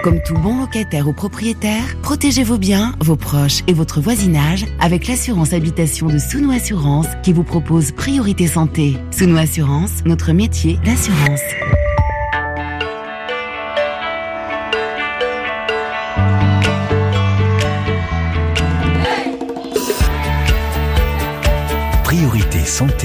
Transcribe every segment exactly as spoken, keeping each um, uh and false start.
Comme tout bon locataire ou propriétaire, protégez vos biens, vos proches et votre voisinage avec l'assurance habitation de Souno Assurance qui vous propose Priorité Santé. Souno Assurance, notre métier, l'assurance. Priorité Santé.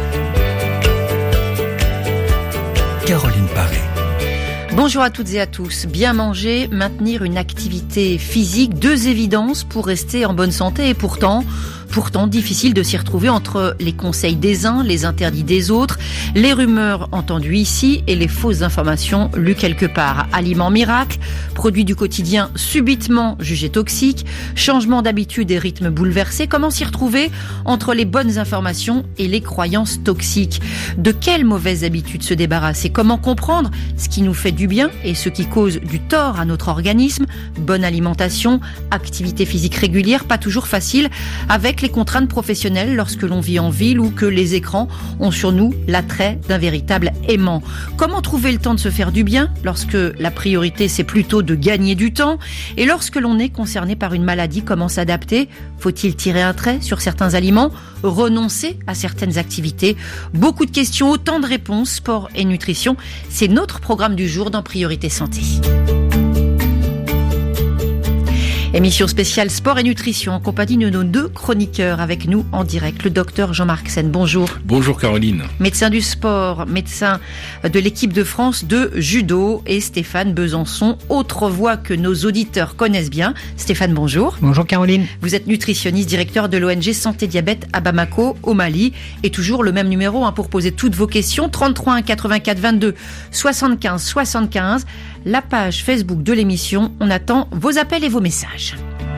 Caroline Paré. Bonjour à toutes et à tous. Bien manger, maintenir une activité physique, deux évidences pour rester en bonne santé et pourtant... Pourtant, difficile de s'y retrouver entre les conseils des uns, les interdits des autres, les rumeurs entendues ici et les fausses informations lues quelque part. Aliments miracles, produits du quotidien subitement jugés toxiques, changement d'habitude et rythme bouleversé. Comment s'y retrouver entre les bonnes informations et les croyances toxiques? De quelles mauvaises habitudes se débarrasser? Comment comprendre ce qui nous fait du bien et ce qui cause du tort à notre organisme? Bonne alimentation, activité physique régulière, pas toujours facile avec les contraintes professionnelles lorsque l'on vit en ville ou que les écrans ont sur nous l'attrait d'un véritable aimant. Comment trouver le temps de se faire du bien lorsque la priorité c'est plutôt de gagner du temps? Et lorsque l'on est concerné par une maladie, comment s'adapter? Faut-il tirer un trait sur certains aliments? Renoncer à certaines activités? Beaucoup de questions, autant de réponses. Sport et nutrition, c'est notre programme du jour dans Priorité Santé. Émission spéciale sport et nutrition en compagnie de nos deux chroniqueurs avec nous en direct. Le docteur Jean-Marc Sen, bonjour. Bonjour Caroline. Médecin du sport, médecin de l'équipe de France de judo et Stéphane Besançon, autre voix que nos auditeurs connaissent bien. Stéphane, bonjour. Bonjour Caroline. Vous êtes nutritionniste, directeur de l'O N G Santé Diabète à Bamako, au Mali. Et toujours le même numéro hein, pour poser toutes vos questions. trente-trois un quatre-vingt-quatre vingt-deux soixante-quinze soixante-quinze. La page Facebook de l'émission. On attend vos appels et vos messages.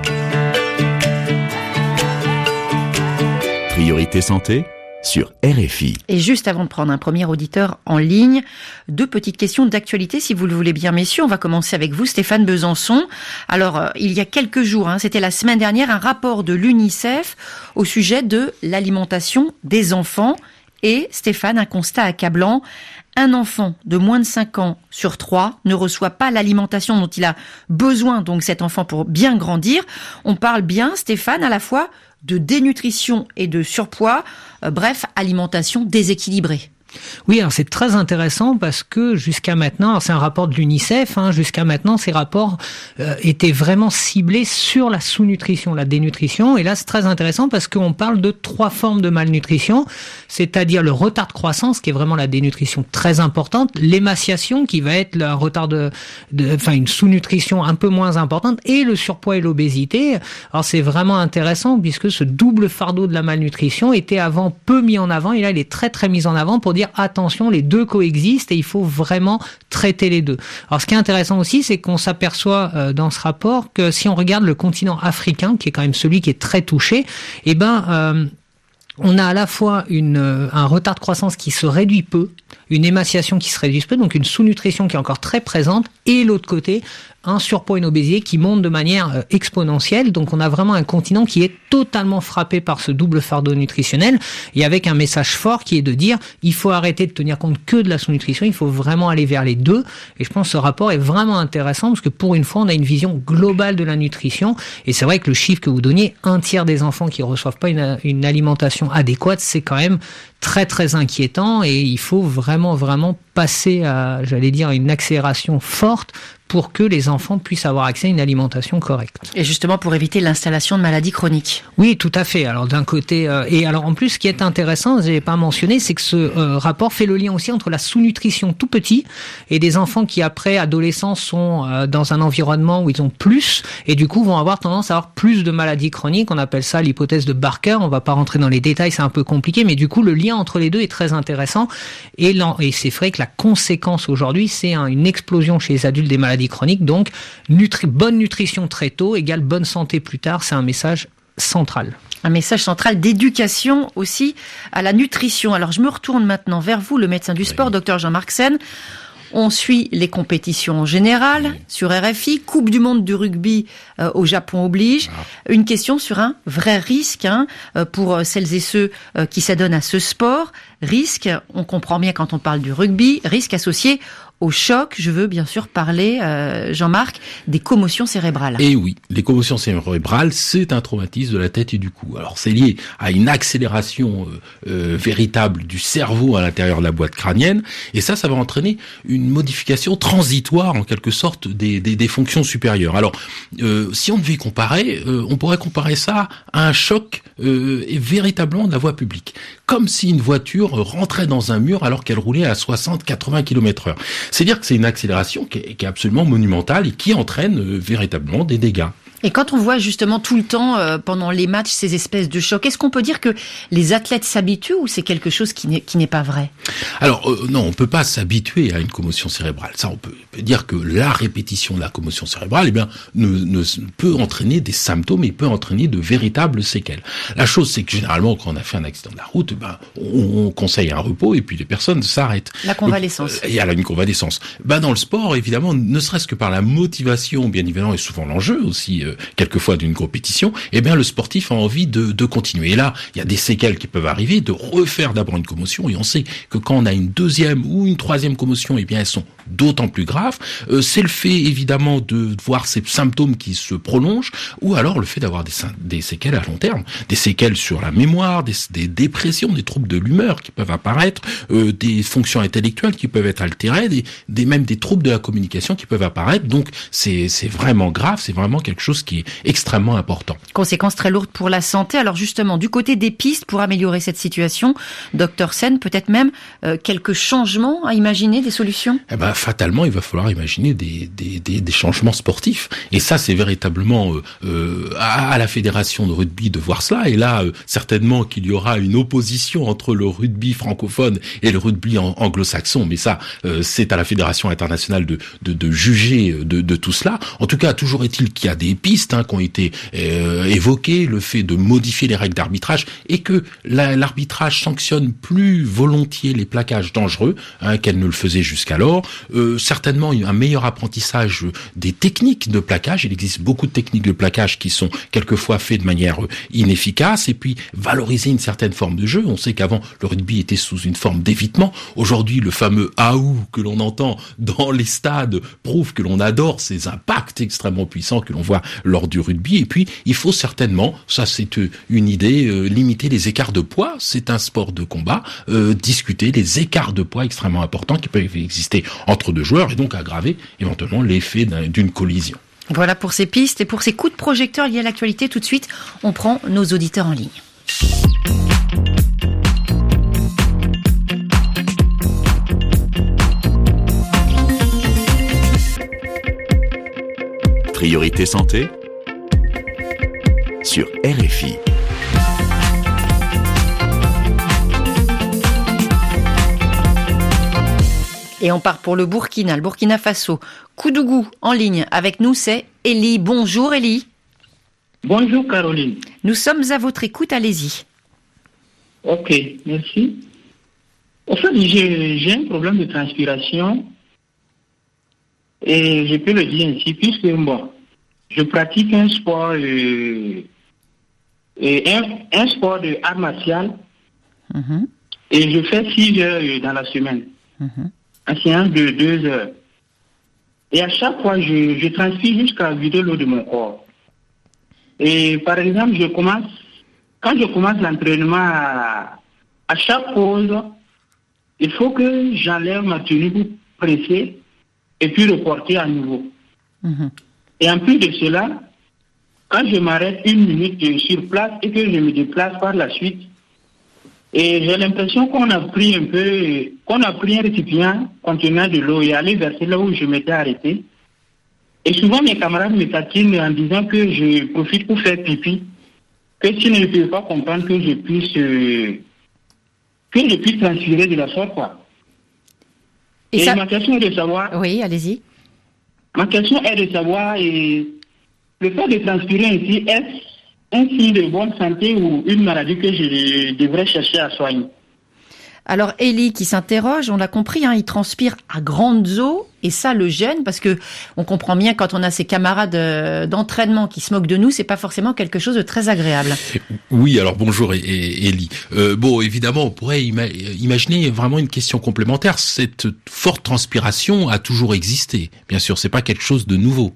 Priorité Santé sur R F I. Et juste avant de prendre un premier auditeur en ligne, deux petites questions d'actualité, si vous le voulez bien, messieurs. On va commencer avec vous, Stéphane Besançon. Alors, euh, il y a quelques jours, hein, c'était la semaine dernière, un rapport de l'UNICEF au sujet de l'alimentation des enfants. Et, Stéphane, un constat accablant. Un enfant de moins de cinq ans sur trois ne reçoit pas l'alimentation dont il a besoin, donc cet enfant, pour bien grandir. On parle bien, Stéphane, à la fois de dénutrition et de surpoids, euh, bref, alimentation déséquilibrée. Oui, alors c'est très intéressant parce que jusqu'à maintenant, alors c'est un rapport de l'UNICEF, hein, jusqu'à maintenant ces rapports euh, étaient vraiment ciblés sur la sous-nutrition, la dénutrition, et là c'est très intéressant parce qu'on parle de trois formes de malnutrition, c'est-à-dire le retard de croissance qui est vraiment la dénutrition très importante, l'émaciation qui va être le retard de, de enfin une sous-nutrition un peu moins importante, et le surpoids et l'obésité. Alors c'est vraiment intéressant puisque ce double fardeau de la malnutrition était avant peu mis en avant, et là il est très très mis en avant pour dire attention, les deux coexistent et il faut vraiment traiter les deux. Alors ce qui est intéressant aussi, c'est qu'on s'aperçoit euh, dans ce rapport que si on regarde le continent africain, qui est quand même celui qui est très touché, eh ben euh, on a à la fois une, euh, un retard de croissance qui se réduit peu, une émaciation qui se réduit peu, donc une sous-nutrition qui est encore très présente, et l'autre côté, un surpoids et une obésité qui montent de manière euh, exponentielle. Donc on a vraiment un continent qui est totalement frappé par ce double fardeau nutritionnel, et avec un message fort qui est de dire il faut arrêter de tenir compte que de la sous-nutrition, il faut vraiment aller vers les deux. Et je pense que ce rapport est vraiment intéressant parce que pour une fois on a une vision globale de la nutrition, et c'est vrai que le chiffre que vous donniez, un tiers des enfants qui ne reçoivent pas une, une alimentation adéquate, c'est quand même très très inquiétant, et il faut vraiment vraiment passer à, j'allais dire, une accélération forte pour que les enfants puissent avoir accès à une alimentation correcte. Et justement pour éviter l'installation de maladies chroniques. Oui, tout à fait. Alors d'un côté, euh, et alors en plus, ce qui est intéressant, je n'ai pas mentionné, c'est que ce euh, rapport fait le lien aussi entre la sous-nutrition tout petit et des enfants qui après adolescence sont euh, dans un environnement où ils ont plus, et du coup vont avoir tendance à avoir plus de maladies chroniques. On appelle ça l'hypothèse de Barker. On va pas rentrer dans les détails, c'est un peu compliqué, mais du coup le lien entre les deux est très intéressant. Et, et c'est vrai que la conséquence aujourd'hui, c'est hein, une explosion chez les adultes des maladies chroniques. Donc, nutri- bonne nutrition très tôt égale bonne santé plus tard. C'est un message central. Un message central d'éducation aussi à la nutrition. Alors, je me retourne maintenant vers vous, le médecin du sport, docteur Jean-Marc Sen. On suit les compétitions en général oui. sur R F I. Coupe du monde du rugby euh, au Japon oblige. Ah. Une question sur un vrai risque hein, pour celles et ceux euh, qui s'adonnent à ce sport. Risque, on comprend bien quand on parle du rugby, risque associé au choc. Je veux bien sûr parler, euh, Jean-Marc, des commotions cérébrales. Et oui, les commotions cérébrales, c'est un traumatisme de la tête et du cou. Alors c'est lié à une accélération euh, euh, véritable du cerveau à l'intérieur de la boîte crânienne, et ça, ça va entraîner une modification transitoire en quelque sorte des, des, des fonctions supérieures. Alors, euh, si on devait comparer, euh, on pourrait comparer ça à un choc euh, et véritablement de la voie publique, comme si une voiture rentrait dans un mur alors qu'elle roulait à soixante à quatre-vingts kilomètres heure. C'est-à-dire que c'est une accélération qui est, qui est absolument monumentale et qui entraîne euh, véritablement des dégâts. Et quand on voit justement tout le temps, euh, pendant les matchs, ces espèces de chocs, est-ce qu'on peut dire que les athlètes s'habituent ou c'est quelque chose qui n'est, qui n'est pas vrai ? Alors euh, non, on peut pas s'habituer à une commotion cérébrale. Ça, on peut, on peut dire que la répétition de la commotion cérébrale, eh bien, ne, ne peut entraîner des symptômes et peut entraîner de véritables séquelles. La chose, c'est que généralement, quand on a fait un accident de la route, eh ben, on, on conseille un repos et puis les personnes s'arrêtent. La convalescence. Il y a une convalescence. Ben, dans le sport, évidemment, ne serait-ce que par la motivation, bien évidemment, et souvent l'enjeu aussi, euh, quelquefois d'une compétition, eh bien le sportif a envie de, de continuer. Et là, il y a des séquelles qui peuvent arriver, de refaire d'abord une commotion, et on sait que quand on a une deuxième ou une troisième commotion, eh bien elles sont d'autant plus graves. Euh, c'est le fait évidemment de voir ces symptômes qui se prolongent, ou alors le fait d'avoir des, des séquelles à long terme, des séquelles sur la mémoire, des, des dépressions, des troubles de l'humeur qui peuvent apparaître, euh, des fonctions intellectuelles qui peuvent être altérées, des, des même des troubles de la communication qui peuvent apparaître. Donc c'est, c'est vraiment grave, c'est vraiment quelque chose qui est extrêmement important. Conséquences très lourdes pour la santé. Alors justement, du côté des pistes pour améliorer cette situation, docteur Sen, peut-être même euh, quelques changements à imaginer, des solutions ? Eh ben, fatalement, il va falloir imaginer des, des, des, des changements sportifs. Et ça, c'est véritablement euh, euh, à, à la fédération de rugby de voir cela. Et là, euh, certainement qu'il y aura une opposition entre le rugby francophone et le rugby en, anglo-saxon. Mais ça, euh, c'est à la fédération internationale de, de, de juger de, de tout cela. En tout cas, toujours est-il qu'il y a des pistes hein, qui ont été euh, évoquées, le fait de modifier les règles d'arbitrage et que la, l'arbitrage sanctionne plus volontiers les plaquages dangereux hein, qu'elle ne le faisait jusqu'alors. Euh, certainement un meilleur apprentissage des techniques de plaquage. Il existe beaucoup de techniques de plaquage qui sont quelquefois faites de manière inefficace, et puis valoriser une certaine forme de jeu. On sait qu'avant le rugby était sous une forme d'évitement. Aujourd'hui, le fameux aou que l'on entend dans les stades prouve que l'on adore ces impacts extrêmement puissants que l'on voit lors du rugby. Et puis il faut certainement, ça c'est une idée, euh, limiter les écarts de poids. C'est un sport de combat. Euh, discuter les écarts de poids extrêmement importants qui peuvent exister entre deux joueurs et donc aggraver éventuellement l'effet d'un, d'une collision. Voilà pour ces pistes et pour ces coups de projecteur liés à l'actualité. Tout de suite, on prend nos auditeurs en ligne. Priorité santé sur R F I. Et on part pour le Burkina, le Burkina Faso. Koudougou en ligne avec nous, c'est Elie. Bonjour Elie. Bonjour Caroline. Nous sommes à votre écoute, allez-y. Ok, merci. En fait, j'ai, j'ai un problème de transpiration et je peux le dire ainsi, puisque bon, je pratique un sport, euh, et un, un sport de art martial mm-hmm. et je fais six heures dans la semaine. Mm-hmm. En séance de deux heures. Et à chaque fois, je, je transpire jusqu'à vider l'eau de mon corps. Et par exemple, je commence, quand je commence l'entraînement, à, à chaque pause, il faut que j'enlève ma tenue pour presser et puis reporter à nouveau. Mm-hmm. Et en plus de cela, quand je m'arrête une minute sur place et que je me déplace par la suite, et j'ai l'impression qu'on a pris un peu, qu'on a pris un récipient contenant de l'eau et allé verser là où je m'étais arrêté. Et souvent mes camarades me taquinent en disant que je profite pour faire pipi, que s'ils ne peuvent pas comprendre que je puisse, euh, que je puisse transpirer de la sorte, quoi. Et, et ça... ma question est de savoir. Oui, allez-y. Ma question est de savoir, et le fait de transpirer ainsi, est-ce un signe de bonne santé ou une maladie que je devrais chercher à soigner? Alors Élie qui s'interroge, on l'a compris, hein, il transpire à grandes eaux et ça le gêne parce que on comprend bien quand on a ses camarades euh, d'entraînement qui se moquent de nous, c'est pas forcément quelque chose de très agréable. Oui, alors bonjour Élie. Euh, bon, évidemment, on pourrait ima- imaginer vraiment une question complémentaire. Cette forte transpiration a toujours existé. Bien sûr, c'est pas quelque chose de nouveau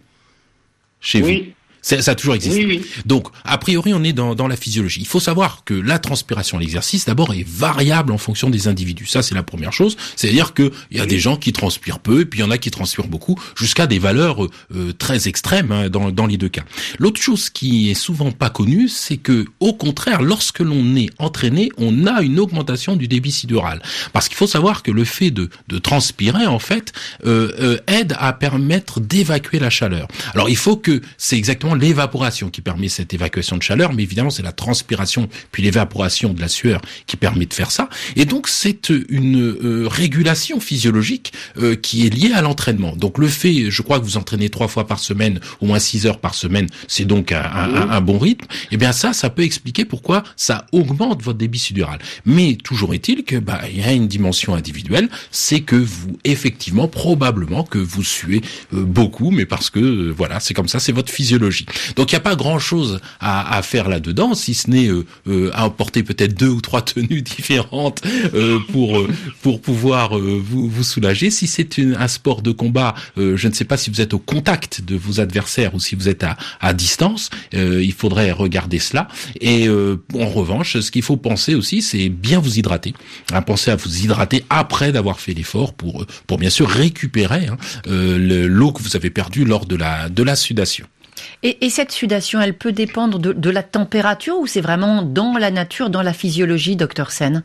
chez Oui. vous. Ça, ça a toujours existé. Oui, oui. Donc, a priori, on est dans, dans la physiologie. Il faut savoir que la transpiration à l'exercice, d'abord, est variable en fonction des individus. Ça, c'est la première chose. C'est-à-dire que il y a Oui. des gens qui transpirent peu, et puis il y en a qui transpirent beaucoup, jusqu'à des valeurs euh, très extrêmes hein, dans, dans les deux cas. L'autre chose qui est souvent pas connue, c'est que, au contraire, lorsque l'on est entraîné, on a une augmentation du débit sidural. Parce qu'il faut savoir que le fait de, de transpirer, en fait, euh, euh, aide à permettre d'évacuer la chaleur. Alors, il faut que c'est exactement l'évaporation qui permet cette évacuation de chaleur, mais évidemment c'est la transpiration puis l'évaporation de la sueur qui permet de faire ça. Et donc c'est une euh, régulation physiologique euh, qui est liée à l'entraînement. Donc le fait, je crois que vous entraînez trois fois par semaine, au moins six heures par semaine, c'est donc un, un, un bon rythme. Et bien ça, ça peut expliquer pourquoi ça augmente votre débit sidural. Mais toujours est-il que bah il y a une dimension individuelle, c'est que vous effectivement probablement que vous suez euh, beaucoup, mais parce que euh, voilà, c'est comme ça, c'est votre physiologie. Donc il n'y a pas grand-chose à, à faire là-dedans, si ce n'est euh, euh, à emporter peut-être deux ou trois tenues différentes euh, pour euh, pour pouvoir euh, vous, vous soulager. Si c'est une, un sport de combat, euh, je ne sais pas si vous êtes au contact de vos adversaires ou si vous êtes à, à distance, euh, il faudrait regarder cela. Et euh, en revanche, ce qu'il faut penser aussi, c'est bien vous hydrater. Hein, pensez à vous hydrater après d'avoir fait l'effort pour pour bien sûr récupérer hein, euh, le, l'eau que vous avez perdue lors de la de la sudation. Et, et cette sudation, elle peut dépendre de, de la température ou c'est vraiment dans la nature, dans la physiologie, docteur Sen?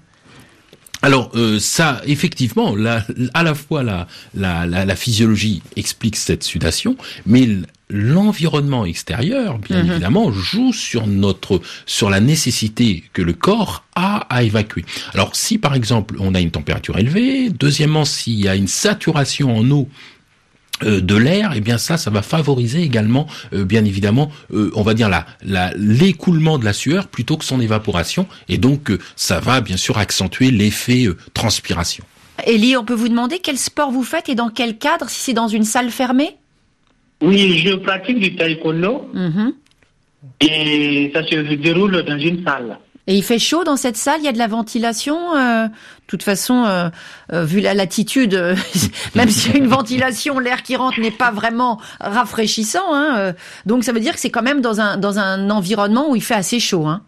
Alors euh, ça, effectivement, la, à la fois la, la, la, la physiologie explique cette sudation, mais l'environnement extérieur, bien mmh. évidemment, joue sur notre, sur la nécessité que le corps a à évacuer. Alors si par exemple on a une température élevée, deuxièmement s'il y a une saturation en eau Euh, de l'air, et eh bien ça, ça va favoriser également, euh, bien évidemment, euh, on va dire la, la, l'écoulement de la sueur plutôt que son évaporation, et donc euh, ça va bien sûr accentuer l'effet euh, transpiration. Élie, on peut vous demander quel sport vous faites et dans quel cadre, si c'est dans une salle fermée? Oui, je pratique du taekwondo mmh. et ça se déroule dans une salle. Et il fait chaud dans cette salle, il y a de la ventilation. Euh, de toute façon, euh, euh, vu la latitude, euh, même s'il y a une ventilation, l'air qui rentre n'est pas vraiment rafraîchissant. Hein, euh, donc ça veut dire que c'est quand même dans un dans un environnement où il fait assez chaud. Hein.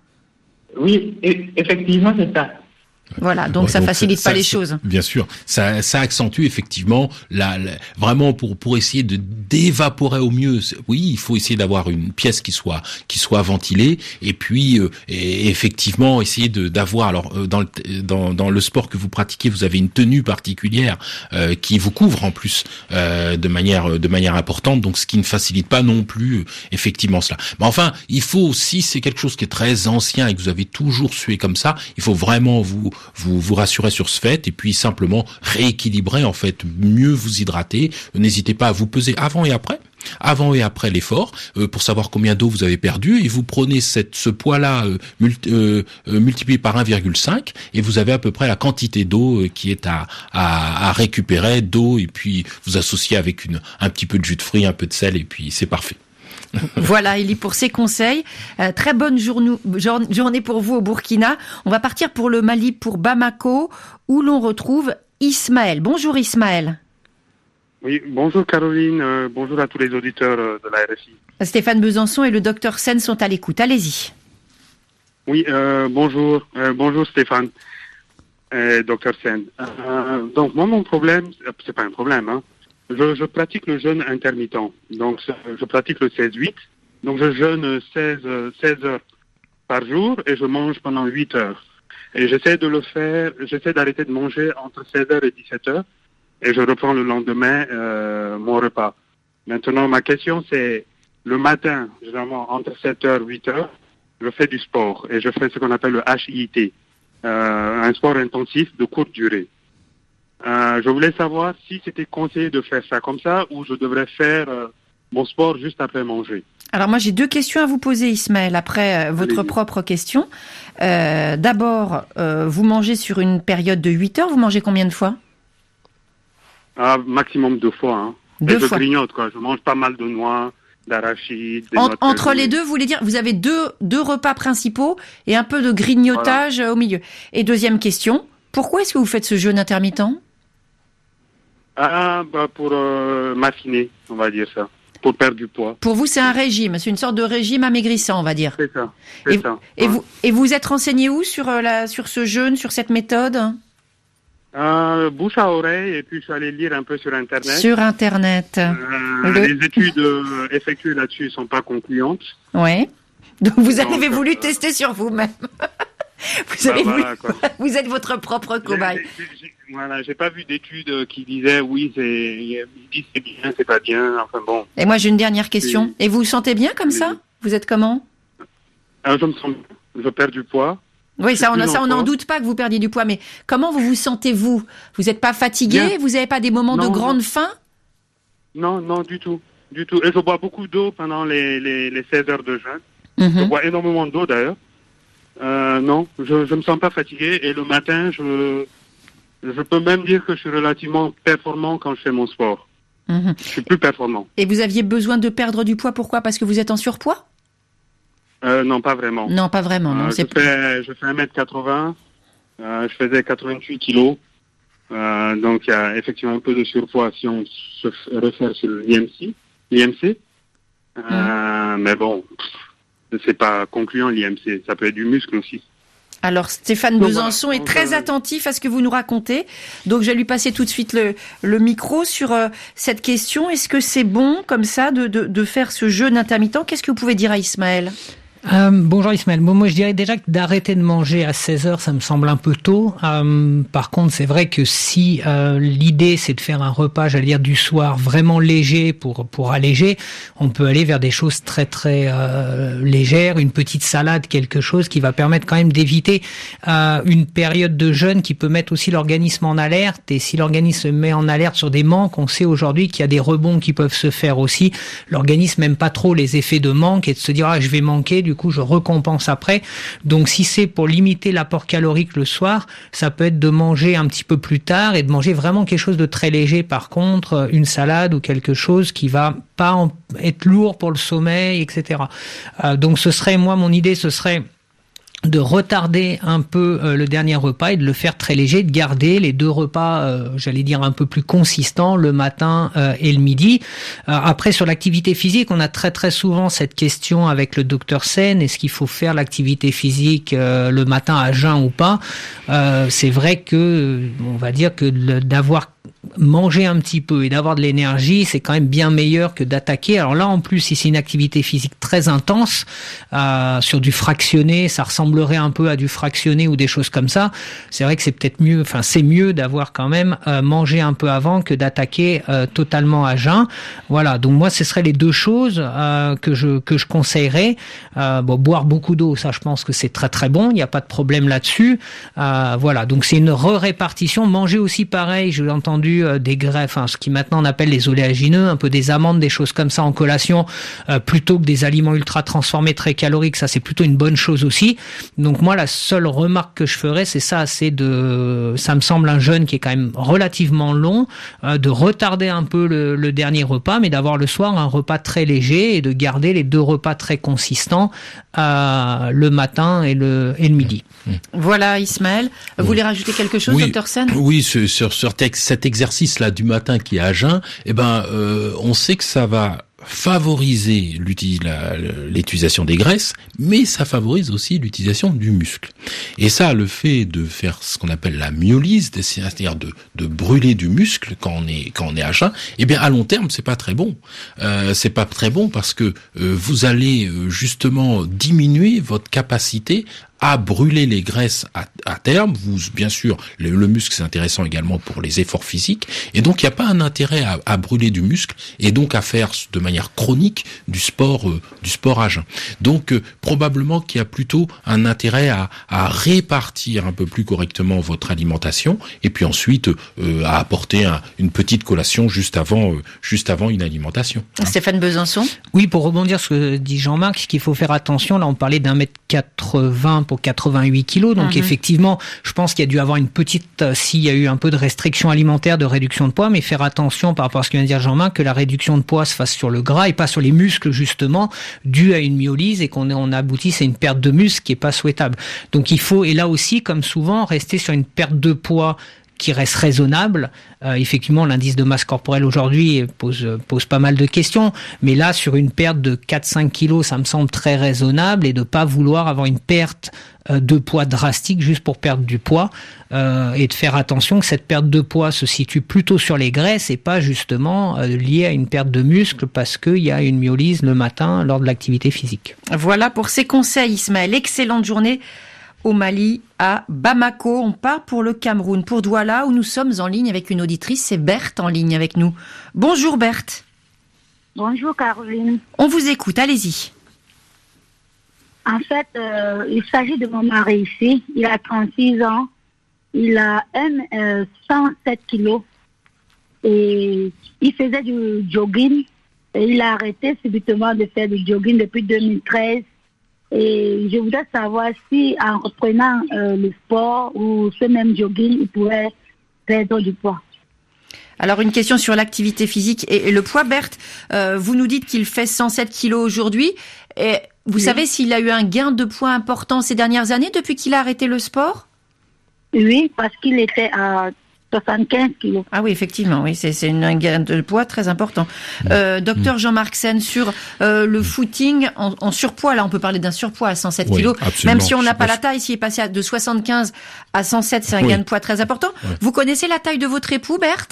Oui, effectivement, c'est ça. Voilà, donc ouais, ça donc facilite ça, pas les ça, choses. Bien sûr, ça, ça accentue effectivement la, la vraiment pour pour essayer de d'évaporer au mieux. Oui, il faut essayer d'avoir une pièce qui soit qui soit ventilée et puis euh, et effectivement essayer de d'avoir alors euh, dans le dans dans le sport que vous pratiquez, vous avez une tenue particulière euh, qui vous couvre en plus euh, de manière de manière importante, donc ce qui ne facilite pas non plus euh, effectivement cela. Mais enfin, il faut si c'est quelque chose qui est très ancien et que vous avez toujours sué comme ça, il faut vraiment vous vous vous rassurer sur ce fait et puis simplement rééquilibrer en fait, mieux vous hydrater. N'hésitez pas à vous peser avant et après. Avant et après l'effort, euh, pour savoir combien d'eau vous avez perdu, et vous prenez cette, ce poids-là euh, multi, euh, euh, multiplié par un virgule cinq, et vous avez à peu près la quantité d'eau euh, qui est à, à, à récupérer d'eau, et puis vous associez avec une, un petit peu de jus de fruits, un peu de sel, et puis c'est parfait. Voilà, Élie, pour ses conseils. Euh, très bonne journée, journée pour vous au Burkina. On va partir pour le Mali, pour Bamako, où l'on retrouve Ismaël. Bonjour Ismaël. Oui, bonjour Caroline, euh, bonjour à tous les auditeurs euh, de la R F I. Stéphane Besançon et le docteur Sen sont à l'écoute. Allez-y. Oui, euh, bonjour, euh, bonjour Stéphane, euh, docteur Sen. Euh, donc moi mon problème, c'est pas un problème, hein. Je, je pratique le jeûne intermittent. Donc je pratique le seize huit. Donc je jeûne seize, seize heures par jour et je mange pendant huit heures. Et j'essaie de le faire, j'essaie d'arrêter de manger entre seize heures et dix-sept heures. Et je reprends le lendemain euh, mon repas. Maintenant, ma question, c'est le matin, généralement entre sept heures et huit heures, je fais du sport et je fais ce qu'on appelle le H I I T, euh, un sport intensif de courte durée. Euh, je voulais savoir si c'était conseillé de faire ça comme ça ou je devrais faire euh, mon sport juste après manger. Alors moi j'ai deux questions à vous poser, Ismaël, après euh, votre Allez-y. propre question. Euh, d'abord, euh, vous mangez sur une période de huit heures, vous mangez combien de fois? Ah, maximum deux fois. Hein. Deux Et je fois. grignote, quoi. Je mange pas mal de noix, d'arachides. des En- noix de entre cajou. les deux, vous voulez dire, vous avez deux, deux repas principaux et un peu de grignotage euh, au milieu. Et deuxième question, pourquoi est-ce que vous faites ce jeûne intermittent? Ah, bah pour euh, m'affiner, on va dire ça. Pour perdre du poids. Pour vous, c'est un régime, c'est une sorte de régime amaigrissant, on va dire. C'est ça. C'est Et, ça. et Ouais. vous et vous êtes renseigné où sur euh, la sur ce jeûne, sur cette méthode? Euh, bouche à oreille, et puis je suis allé lire un peu sur Internet. Sur Internet. Euh, Le- Les études euh, effectuées là-dessus ne sont pas concluantes. Ouais. Donc vous Donc, avez voulu euh, tester sur vous-même. Vous Bah, avez voilà, voulu- quoi. vous êtes votre propre cobaye. J'ai- j'ai- j'ai- Voilà, j'ai pas vu d'études euh, qui disaient oui, c'est, ils disent c'est bien, c'est pas bien. Enfin bon, Et moi j'ai une dernière question. Et vous vous sentez bien comme ça? Oui. Vous êtes comment? alors je me sens, je perds du poids. Oui, ça, on, plus ça, on en n'en forme. doute pas que vous perdiez du poids, mais comment vous vous sentez-vous? Vous n'êtes pas fatigué? Bien. Vous n'avez pas des moments de Non, grande non. faim? Non, non, du tout, du tout. Et je bois beaucoup d'eau pendant les, les, les seize heures de jeûne. Je Mhm. bois énormément d'eau d'ailleurs. Euh, non, je je me sens pas fatigué et le matin, je je peux même dire que je suis relativement performant quand je fais mon sport. Mhm. Je suis plus performant. Et vous aviez besoin de perdre du poids, pourquoi? Parce que vous êtes en surpoids? Euh, non, pas vraiment. Non, pas vraiment. Non, Euh, c'est je fais je fais un mètre quatre-vingts. Euh, je faisais quatre-vingt-huit kilos. Euh, donc il y a effectivement un peu de surpoids si on se f- réfère sur l'I M C. l'I M C. Euh, Mais bon, pff, c'est pas concluant l'I M C. Ça peut être du muscle aussi. Alors Stéphane Donc, Besançon voilà. est Donc, très euh, attentif à ce que vous nous racontez. Donc je vais lui passer tout de suite le, le micro sur euh, cette question. Est-ce que c'est bon comme ça de, de, de faire ce jeûne intermittent? Qu'est-ce que vous pouvez dire à Ismaël? Euh, bonjour Ismaël. Bon, moi je dirais déjà que d'arrêter de manger à seize heures, ça me semble un peu tôt. Euh, par contre, c'est vrai que si euh, l'idée c'est de faire un repas, j'allais dire du soir, vraiment léger pour pour alléger, on peut aller vers des choses très très euh, légères, une petite salade, quelque chose qui va permettre quand même d'éviter euh, une période de jeûne qui peut mettre aussi l'organisme en alerte. Et si l'organisme se met en alerte sur des manques, on sait aujourd'hui qu'il y a des rebonds qui peuvent se faire aussi. L'organisme n'aime pas trop les effets de manque et de se dire ah je vais manquer, du coup je récompense après. Donc si c'est pour limiter l'apport calorique le soir, ça peut être de manger un petit peu plus tard et de manger vraiment quelque chose de très léger. Par contre, une salade ou quelque chose qui va pas en- être lourd pour le sommeil, et cetera. Euh, donc ce serait, moi mon idée ce serait de retarder un peu euh, le dernier repas et de le faire très léger, de garder les deux repas, euh, j'allais dire un peu plus consistants, le matin euh, et le midi. Euh, après, sur l'activité physique, on a très très souvent cette question avec le docteur Sen, est-ce qu'il faut faire l'activité physique euh, le matin à jeun ou pas? euh, C'est vrai que, on va dire que le- d'avoir manger un petit peu et d'avoir de l'énergie, c'est quand même bien meilleur que d'attaquer. Alors là, en plus, si c'est une activité physique très intense, euh, sur du fractionné, ça ressemblerait un peu à du fractionné ou des choses comme ça. C'est vrai que c'est peut-être mieux, enfin c'est mieux d'avoir quand même euh, mangé un peu avant que d'attaquer euh, totalement à jeun. Voilà. Donc moi, ce seraient les deux choses euh, que je que je conseillerais. Euh, bon, boire beaucoup d'eau, ça, je pense que c'est très très bon. Il n'y a pas de problème là-dessus. Euh, voilà. Donc c'est une re-répartition. Manger aussi pareil. J'ai entendu euh, des greffes, enfin, ce qui maintenant on appelle les oléagineux, un peu des amandes, des choses comme ça en collation, euh, plutôt que des aliments ultra transformés très caloriques. Ça, c'est plutôt une bonne chose aussi. Donc moi, la seule remarque que je ferais, c'est ça, c'est de, ça me semble un jeûne qui est quand même relativement long, euh, de retarder un peu le, le dernier repas, mais d'avoir le soir un repas très léger et de garder les deux repas très consistants euh, le matin et le et le midi. Voilà Ismaël. Vous voulez rajouter quelque chose, Oui, docteur Sen? Oui, sur, sur, sur tex- cet exercice-là du matin qui est à jeun, eh ben, euh, on sait que ça va favoriser l'uti- la- l'utilisation des graisses, mais ça favorise aussi l'utilisation du muscle. Et ça, le fait de faire ce qu'on appelle la myolyse, c'est-à-dire de, de brûler du muscle quand on est quand on est à jeun, eh bien à long terme, c'est pas très bon. Euh, c'est pas très bon parce que euh, vous allez euh, justement diminuer votre capacité à brûler les graisses à, à terme. Vous, bien sûr, le, le muscle c'est intéressant également pour les efforts physiques, et donc il n'y a pas un intérêt à, à brûler du muscle et donc à faire de manière chronique du sport, euh, du sport à jeun. Donc euh, probablement qu'il y a plutôt un intérêt à, à répartir un peu plus correctement votre alimentation, et puis ensuite euh, à apporter un, une petite collation juste avant, euh, juste avant une alimentation. Hein. Stéphane Besançon. Oui, pour rebondir sur ce que dit Jean-Marc, ce qu'il faut faire attention, là on parlait d'un mètre quatre-vingts pour quatre-vingt-huit kilos, donc mmh. effectivement, je pense qu'il y a dû avoir une petite, euh, s'il y a eu un peu de restriction alimentaire, de réduction de poids, mais faire attention par rapport à ce que vient de dire Jean-Marc, que la réduction de poids se fasse sur le gras et pas sur les muscles justement, dû à une myolyse et qu'on on aboutisse à une perte de muscle qui est pas souhaitable. Donc il faut, et là aussi, comme souvent, rester sur une perte de poids qui reste raisonnable. Euh, effectivement, l'indice de masse corporelle aujourd'hui pose pose pas mal de questions, mais là, sur une perte de quatre à cinq kilos, ça me semble très raisonnable, et de pas vouloir avoir une perte euh, de poids drastique juste pour perdre du poids, euh, et de faire attention que cette perte de poids se situe plutôt sur les graisses et pas justement euh, liée à une perte de muscle parce qu'il y a une myolyse le matin lors de l'activité physique. Voilà pour ces conseils, Ismaël. Excellente journée au Mali, à Bamako. On part pour le Cameroun, pour Douala, où nous sommes en ligne avec une auditrice. C'est Berthe en ligne avec nous. Bonjour Berthe. Bonjour Caroline. On vous écoute, allez-y. En fait, euh, il s'agit de mon mari ici. Il a trente-six ans. Il a euh, cent sept kilos. Et il faisait du jogging. Et il a arrêté subitement de faire du jogging depuis deux mille treize. Et je voudrais savoir si, en reprenant euh, le sport ou ce même jogging, il pourrait perdre du poids. Alors, une question sur l'activité physique et, et le poids, Berthe. Euh, vous nous dites qu'il fait cent sept kilos aujourd'hui. Et vous oui. savez s'il a eu un gain de poids important ces dernières années depuis qu'il a arrêté le sport ? Oui, parce qu'il était à soixante-quinze kilos. Ah oui, effectivement, oui, c'est, c'est une, un gain de poids très important. Euh, docteur Jean-Marc Sen, sur euh, le footing en, en surpoids, là on peut parler d'un surpoids à cent sept oui, kilos, absolument. Même si on n'a pas la taille, s'il est passé de soixante-quinze à cent sept, c'est un oui. gain de poids très important. Oui. Vous connaissez la taille de votre époux, Berthe ?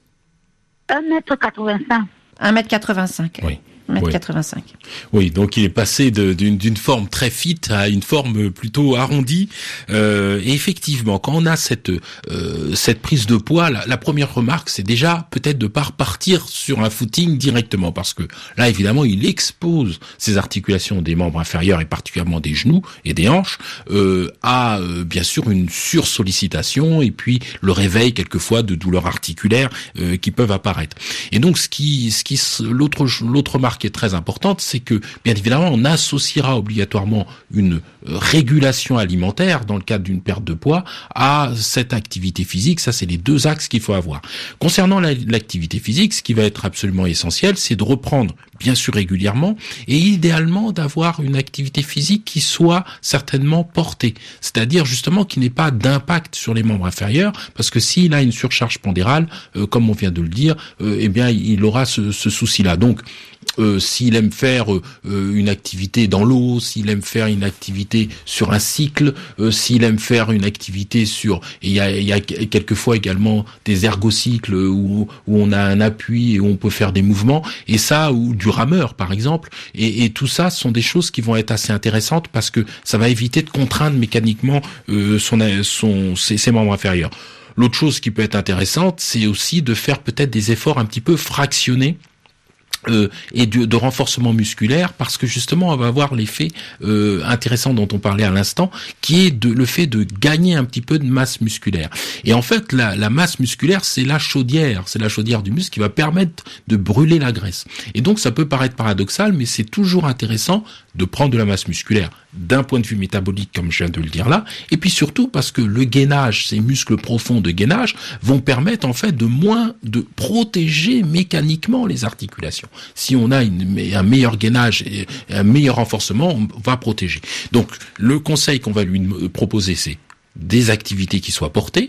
un mètre quatre-vingt-cinq. un mètre quatre-vingt-cinq. Oui. un mètre quatre-vingt-cinq. Oui, donc il est passé de, d'une, d'une forme très fit à une forme plutôt arrondie. Euh, et effectivement, quand on a cette euh, cette prise de poids, la, la première remarque, c'est déjà peut-être de pas repartir sur un footing directement, parce que là, évidemment, il expose ses articulations des membres inférieurs et particulièrement des genoux et des hanches euh, à euh, bien sûr une sursollicitation et puis le réveil quelquefois de douleurs articulaires euh, qui peuvent apparaître. Et donc, ce qui, ce qui, l'autre, l'autre remarque qui est très importante, c'est que, bien évidemment, on associera obligatoirement une régulation alimentaire dans le cadre d'une perte de poids à cette activité physique. Ça, c'est les deux axes qu'il faut avoir. Concernant la, l'activité physique, ce qui va être absolument essentiel, c'est de reprendre, bien sûr, régulièrement, et idéalement d'avoir une activité physique qui soit certainement portée, c'est-à-dire justement qui n'ait pas d'impact sur les membres inférieurs, parce que s'il a une surcharge pondérale, euh, comme on vient de le dire, euh, eh bien, il aura ce, ce souci-là. Donc, Euh, s'il aime faire euh, une activité dans l'eau, s'il aime faire une activité sur un cycle, euh, s'il aime faire une activité sur... Il y a, il y a quelquefois également des ergocycles où, où on a un appui et où on peut faire des mouvements, et ça, ou du rameur par exemple, et, et tout ça sont des choses qui vont être assez intéressantes parce que ça va éviter de contraindre mécaniquement euh, son, son, ses, ses membres inférieurs. L'autre chose qui peut être intéressante, c'est aussi de faire peut-être des efforts un petit peu fractionnés Euh, et de, de renforcement musculaire, parce que justement on va avoir l'effet euh, intéressant dont on parlait à l'instant, qui est de, le fait de gagner un petit peu de masse musculaire. Et en fait la, la masse musculaire, c'est la chaudière, c'est la chaudière du muscle qui va permettre de brûler la graisse. Et donc ça peut paraître paradoxal, mais c'est toujours intéressant de prendre de la masse musculaire d'un point de vue métabolique, comme je viens de le dire là, et puis surtout parce que le gainage, ces muscles profonds de gainage, vont permettre en fait de moins de protéger mécaniquement les articulations. Si on a une, un meilleur gainage et un meilleur renforcement, on va protéger. Donc le conseil qu'on va lui proposer, c'est des activités qui soient portées,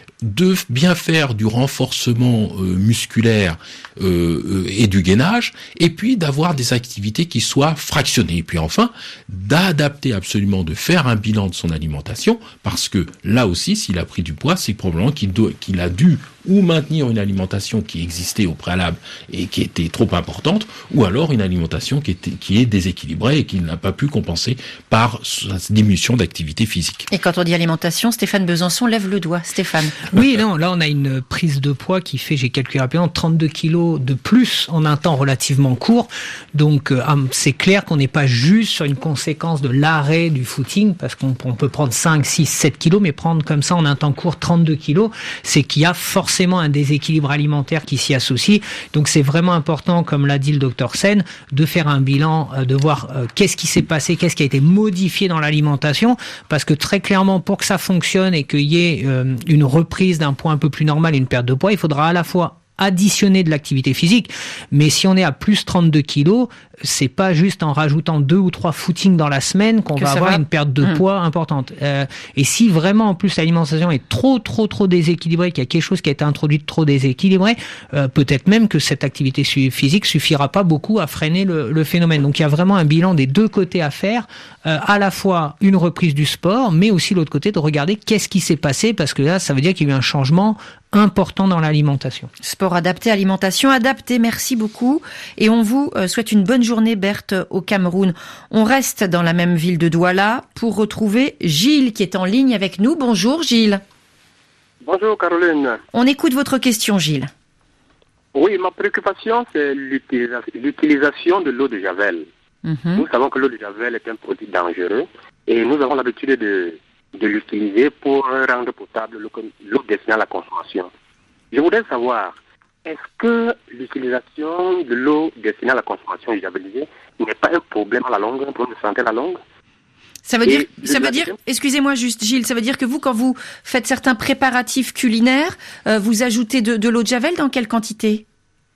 de bien faire du renforcement euh, musculaire euh, euh, et du gainage, et puis d'avoir des activités qui soient fractionnées. Et puis enfin, d'adapter absolument, de faire un bilan de son alimentation, parce que là aussi, s'il a pris du poids, c'est probablement qu'il, doit, qu'il a dû ou maintenir une alimentation qui existait au préalable et qui était trop importante, ou alors une alimentation qui, était, qui est déséquilibrée et qui n'a pas pu compenser par sa diminution d'activité physique. Et quand on dit alimentation, Stéphane Besançon lève le doigt. Stéphane. Oui, non, là on a une prise de poids qui fait, j'ai calculé rapidement, trente-deux kilos de plus en un temps relativement court. Donc euh, c'est clair qu'on n'est pas juste sur une conséquence de l'arrêt du footing, parce qu'on on peut prendre cinq, six, sept kilos, mais prendre comme ça en un temps court trente-deux kilos, c'est qu'il y a forcément un déséquilibre alimentaire qui s'y associe. Donc c'est vraiment important, comme l'a dit le docteur Sen, de faire un bilan, euh, de voir euh, qu'est-ce qui s'est passé, qu'est-ce qui a été modifié dans l'alimentation, parce que très clairement, pour que ça fonctionne et qu'il y ait euh, une reprise d'un poids un peu plus normal et une perte de poids, il faudra à la fois additionner de l'activité physique, mais si on est à plus trente-deux kilos, c'est pas juste en rajoutant deux ou trois footings dans la semaine qu'on va avoir va... une perte de mmh. poids importante. Euh, et si vraiment en plus l'alimentation est trop trop trop déséquilibrée, qu'il y a quelque chose qui a été introduit de trop déséquilibré, euh, peut-être même que cette activité physique suffira pas beaucoup à freiner le, le phénomène. Donc il y a vraiment un bilan des deux côtés à faire, euh, à la fois une reprise du sport, mais aussi l'autre côté de regarder qu'est-ce qui s'est passé, parce que là ça veut dire qu'il y a eu un changement important dans l'alimentation. Sport adapté, alimentation adaptée, merci beaucoup. Et on vous souhaite une bonne journée, Berthe, au Cameroun. On reste dans la même ville de Douala pour retrouver Gilles qui est en ligne avec nous. Bonjour Gilles. Bonjour Caroline. On écoute votre question, Gilles. Oui, ma préoccupation, c'est l'utilisation de l'eau de Javel. Mm-hmm. Nous savons que l'eau de Javel est un produit dangereux et nous avons l'habitude de de l'utiliser pour rendre potable l'eau destinée à la consommation. Je voudrais savoir, est-ce que l'utilisation de l'eau destinée à la consommation javelisée n'est pas un problème à la longue, un problème de santé à la longue? Ça veut dire, ça veut dire, excusez-moi juste Gilles, ça veut dire que vous, quand vous faites certains préparatifs culinaires, euh, vous ajoutez de, de l'eau de Javel dans quelle quantité?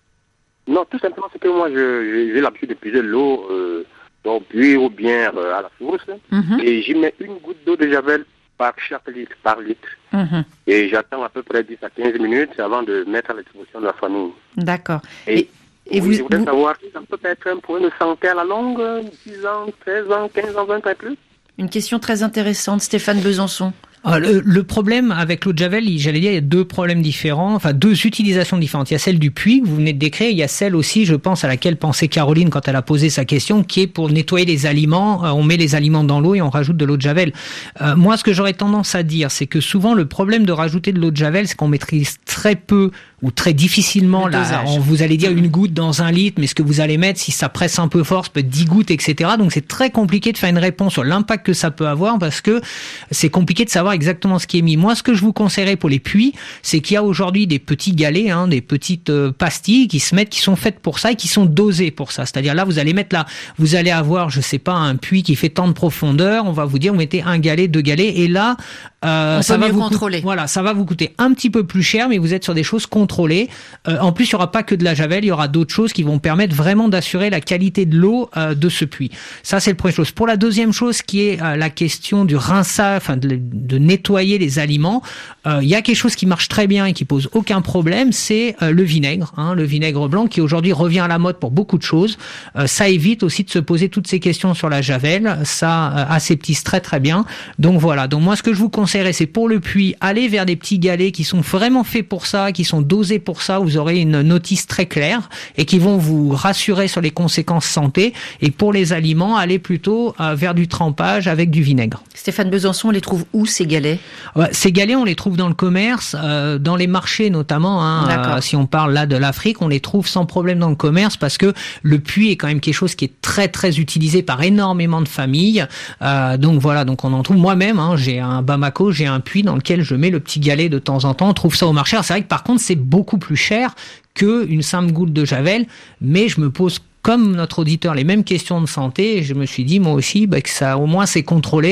Non, tout simplement, c'est que moi, je, j'ai l'habitude de puiser l'eau euh, au puits ou bien euh, à la source, mm-hmm. et j'y mets une goutte d'eau de Javel par chaque litre, par litre. Mm-hmm. Et j'attends à peu près dix à quinze minutes avant de mettre à la disposition de la famille. D'accord. Et, et, et oui, vous, je voudrais vous... savoir si ça peut être un problème de santé à la longue, dix ans, treize ans, quinze ans, vingt ans et plus. Une question très intéressante, Stéphane Besançon. Ah, le, le problème avec l'eau de Javel, j'allais dire, il y a deux problèmes différents, enfin deux utilisations différentes. Il y a celle du puits que vous venez de décrire, il y a celle aussi, je pense, à laquelle pensait Caroline quand elle a posé sa question, qui est pour nettoyer les aliments. Euh, on met les aliments dans l'eau et on rajoute de l'eau de Javel. Euh, moi, ce que j'aurais tendance à dire, c'est que souvent le problème de rajouter de l'eau de Javel, c'est qu'on maîtrise très peu ou très difficilement, là, on, vous allez dire une goutte dans un litre, mais ce que vous allez mettre, si ça presse un peu fort, ça peut être dix gouttes, et cetera. Donc c'est très compliqué de faire une réponse sur l'impact que ça peut avoir, parce que c'est compliqué de savoir exactement ce qui est mis. Moi, ce que je vous conseillerais pour les puits, c'est qu'il y a aujourd'hui des petits galets, hein, des petites euh, pastilles qui se mettent, qui sont faites pour ça et qui sont dosées pour ça. C'est-à-dire là, vous allez mettre là, vous allez avoir, je sais pas, un puits qui fait tant de profondeur, on va vous dire, vous mettez un galet, deux galets, et là, euh, ça va vous contrôler. Coûter, voilà, ça va vous coûter un petit peu plus cher, mais vous êtes sur des choses contrôlées. Euh, en plus, il y aura pas que de la Javel, il y aura d'autres choses qui vont permettre vraiment d'assurer la qualité de l'eau euh, de ce puits. Ça, c'est la première chose. Pour la deuxième chose, qui est euh, la question du rinçage, enfin de, de nettoyer les aliments, euh, il y a quelque chose qui marche très bien et qui pose aucun problème, c'est euh, le vinaigre, hein, le vinaigre blanc qui aujourd'hui revient à la mode pour beaucoup de choses. Euh, ça évite aussi de se poser toutes ces questions sur la Javel. Ça euh, aseptisse très très bien. Donc voilà. Donc moi, ce que je vous conseillerais, c'est pour le puits, aller vers des petits galets qui sont vraiment faits pour ça, qui sont dosés pour ça. Vous aurez une notice très claire et qui vont vous rassurer sur les conséquences santé. Et pour les aliments, aller plutôt euh, vers du trempage avec du vinaigre. Stéphane Besançon, on les trouve où ces galets? Ouais, ces galets, on les trouve dans le commerce, euh, dans les marchés notamment. Hein, euh, si on parle là de l'Afrique, on les trouve sans problème dans le commerce parce que le puits est quand même quelque chose qui est très très utilisé par énormément de familles. Euh, donc voilà, donc on en trouve. Moi-même, hein, j'ai un Bamako, j'ai un puits dans lequel je mets le petit galet de temps en temps. On trouve ça au marché. Alors, c'est vrai que par contre, c'est beaucoup plus cher qu'une simple goutte de Javel, mais je me pose comme notre auditeur les mêmes questions de santé et je me suis dit moi aussi bah, que ça au moins c'est contrôlé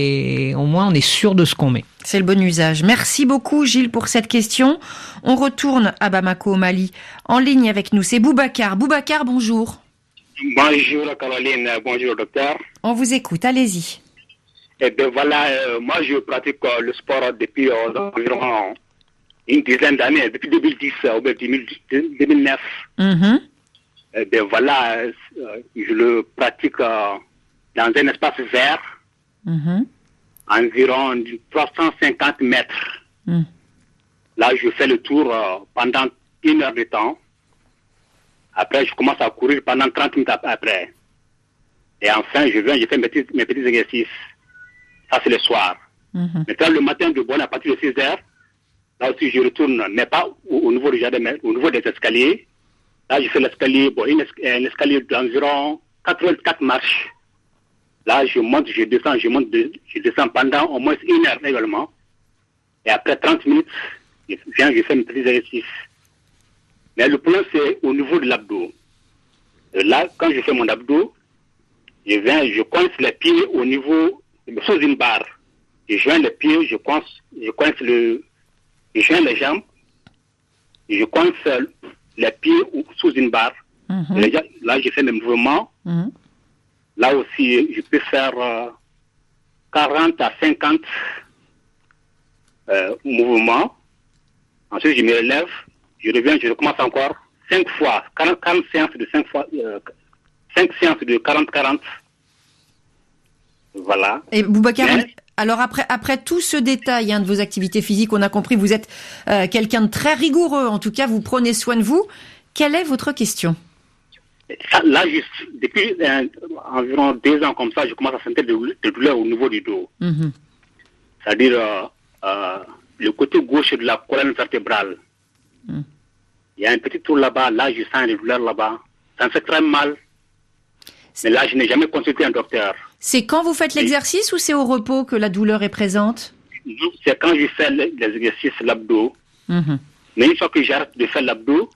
et au moins on est sûr de ce qu'on met. C'est le bon usage. Merci beaucoup Gilles pour cette question. On retourne à Bamako au Mali. En ligne avec nous, c'est Boubacar. Boubacar, bonjour. Bonjour Caroline, bonjour docteur. On vous écoute, allez-y. Eh bien voilà, euh, moi je pratique euh, le sport depuis euh, environ une dizaine d'années, depuis deux mille dix ou bien deux mille neuf. Mm-hmm. Eh bien voilà, euh, je le pratique euh, dans un espace vert, mm-hmm. environ trois cent cinquante mètres. Mm. Là, je fais le tour euh, pendant une heure de temps. Après, je commence à courir pendant trente minutes après. Et enfin, je viens, je fais mes petits, mes petits exercices. Ça, c'est le soir. Mm-hmm. Maintenant, le matin, de bonne à partir de six heures, là aussi, je retourne, mais pas au, au niveau du jardin, mais au niveau des escaliers. Là, je fais l'escalier, bon, une es- un escalier d'environ quatre-vingt-quatre marches. Là, je monte, je descends, je monte, de, je descends pendant au moins une heure également. Et après trente minutes, je viens, je fais mes petits exercices. Mais le problème, c'est au niveau de l'abdos. Et là, quand je fais mon abdos, je viens, je coince les pieds au niveau, sous une barre. Je joins les pieds, je coince, je coince le, je joins les jambes, je coince les pieds sous une barre. Mm-hmm. Et là, là, je fais mes mouvements. Mm-hmm. Là aussi, je peux faire euh, quarante à cinquante euh, mouvements. Ensuite, je me relève, je reviens, je recommence encore cinq fois, quarante, quarante séances de cinq fois, euh, cinq séances de quarante quarante. Voilà. Et Boubacar, Mais... alors après, après tout ce détail hein, de vos activités physiques, on a compris, vous êtes euh, quelqu'un de très rigoureux. En tout cas, vous prenez soin de vous. Quelle est votre question? Ça, là, juste, depuis euh, environ deux ans comme ça, je commence à sentir des de douleurs au niveau du dos. Mm-hmm. C'est-à-dire euh, euh, le côté gauche de la colonne vertébrale. Mm. Il y a un petit trou là-bas, là, je sens des douleurs là-bas. Ça me fait très mal. Mais là, je n'ai jamais consulté un docteur. C'est quand vous faites l'exercice ou c'est au repos que la douleur est présente? C'est quand je fais les exercices l'abdos. Mm-hmm. Mais une fois que j'arrête de faire l'abdos,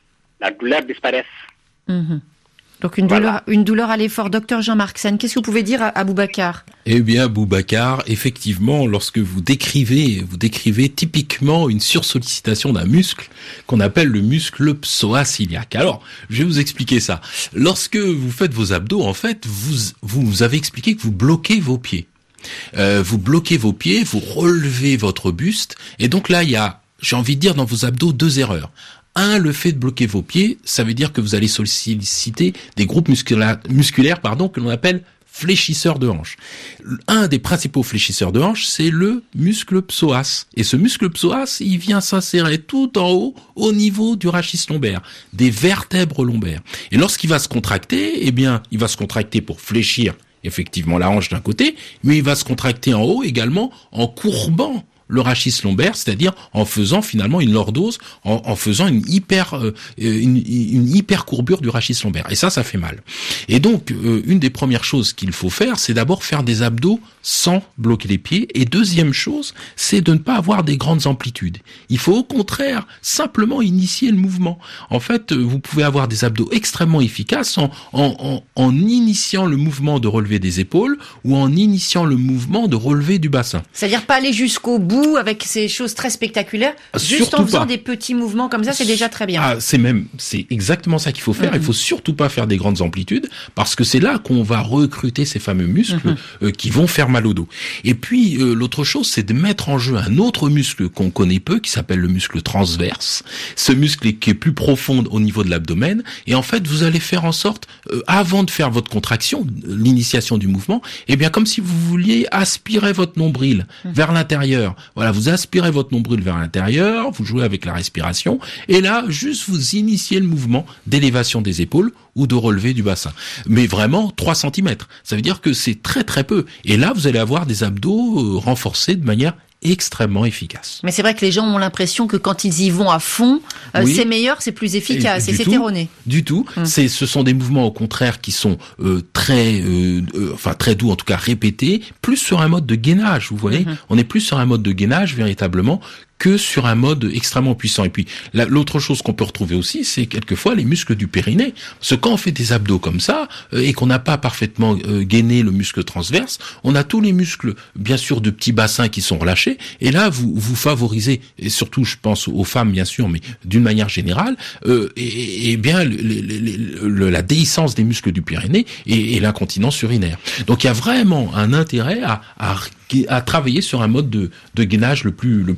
la douleur disparaît. Mmh. Donc une douleur, voilà. une douleur à l'effort. Docteur Jean-Marc Sen, qu'est-ce que vous pouvez dire à, à Boubacar? Eh bien, Boubacar, effectivement, lorsque vous décrivez, vous décrivez typiquement une sursollicitation d'un muscle qu'on appelle le muscle psoas iliaque. Alors, je vais vous expliquer ça. Lorsque vous faites vos abdos, en fait, vous vous avez expliqué que vous bloquez vos pieds. Euh, vous bloquez vos pieds, vous relevez votre buste, et donc là, il y a, j'ai envie de dire, dans vos abdos, deux erreurs. Un, le fait de bloquer vos pieds, ça veut dire que vous allez solliciter des groupes muscula- musculaires pardon, que l'on appelle fléchisseurs de hanche. Un des principaux fléchisseurs de hanche, c'est le muscle psoas. Et ce muscle psoas, il vient s'insérer tout en haut, au niveau du rachis lombaire, des vertèbres lombaires. Et lorsqu'il va se contracter, eh bien, il va se contracter pour fléchir effectivement la hanche d'un côté, mais il va se contracter en haut également en courbant le rachis lombaire, c'est-à-dire en faisant finalement une lordose, en, en faisant une hyper euh, une, une hyper courbure du rachis lombaire. Et ça, ça fait mal. Et donc, euh, une des premières choses qu'il faut faire, c'est d'abord faire des abdos sans bloquer les pieds. Et deuxième chose, c'est de ne pas avoir des grandes amplitudes. Il faut au contraire simplement initier le mouvement. En fait, vous pouvez avoir des abdos extrêmement efficaces en, en, en, en initiant le mouvement de relever des épaules ou en initiant le mouvement de relever du bassin. C'est-à-dire pas aller jusqu'au bout avec ces choses très spectaculaires, juste surtout en faisant pas. des petits mouvements comme ça, c'est déjà très bien. Ah, c'est même, c'est exactement ça qu'il faut faire. Mm-hmm. Il faut surtout pas faire des grandes amplitudes parce que c'est là qu'on va recruter ces fameux muscles mm-hmm. euh, qui vont faire mal au dos. Et puis euh, l'autre chose, c'est de mettre en jeu un autre muscle qu'on connaît peu, qui s'appelle le muscle transverse. Ce muscle qui est plus profond au niveau de l'abdomen. Et en fait, vous allez faire en sorte, euh, avant de faire votre contraction, l'initiation du mouvement, eh bien comme si vous vouliez aspirer votre nombril mm-hmm. vers l'intérieur. Voilà, vous aspirez votre nombril vers l'intérieur, vous jouez avec la respiration, et là, juste vous initiez le mouvement d'élévation des épaules ou de relevé du bassin. Mais vraiment, trois centimètres. Ça veut dire que c'est très très peu. Et là, vous allez avoir des abdos euh, renforcés de manière extrêmement efficace. Mais c'est vrai que les gens ont l'impression que quand ils y vont à fond, euh, oui. c'est meilleur, c'est plus efficace, et, et c'est tout, erroné. Du tout. Hum. C'est, ce sont des mouvements au contraire qui sont euh, très, euh, euh, enfin très doux, en tout cas répétés, plus sur un mode de gainage. Vous voyez, hum. on est plus sur un mode de gainage véritablement que sur un mode extrêmement puissant. Et puis, la, l'autre chose qu'on peut retrouver aussi, c'est quelquefois les muscles du périnée. Parce que quand on fait des abdos comme ça, euh, et qu'on n'a pas parfaitement euh, gainé le muscle transverse, on a tous les muscles, bien sûr, de petits bassins qui sont relâchés, et là, vous, vous favorisez, et surtout, je pense aux femmes, bien sûr, mais d'une manière générale, euh, et, et bien, le, le, le, la déhiscence des muscles du périnée et, et l'incontinence urinaire. Donc, il y a vraiment un intérêt à, à, à travailler sur un mode de, de gainage le plus, le plus complet possible.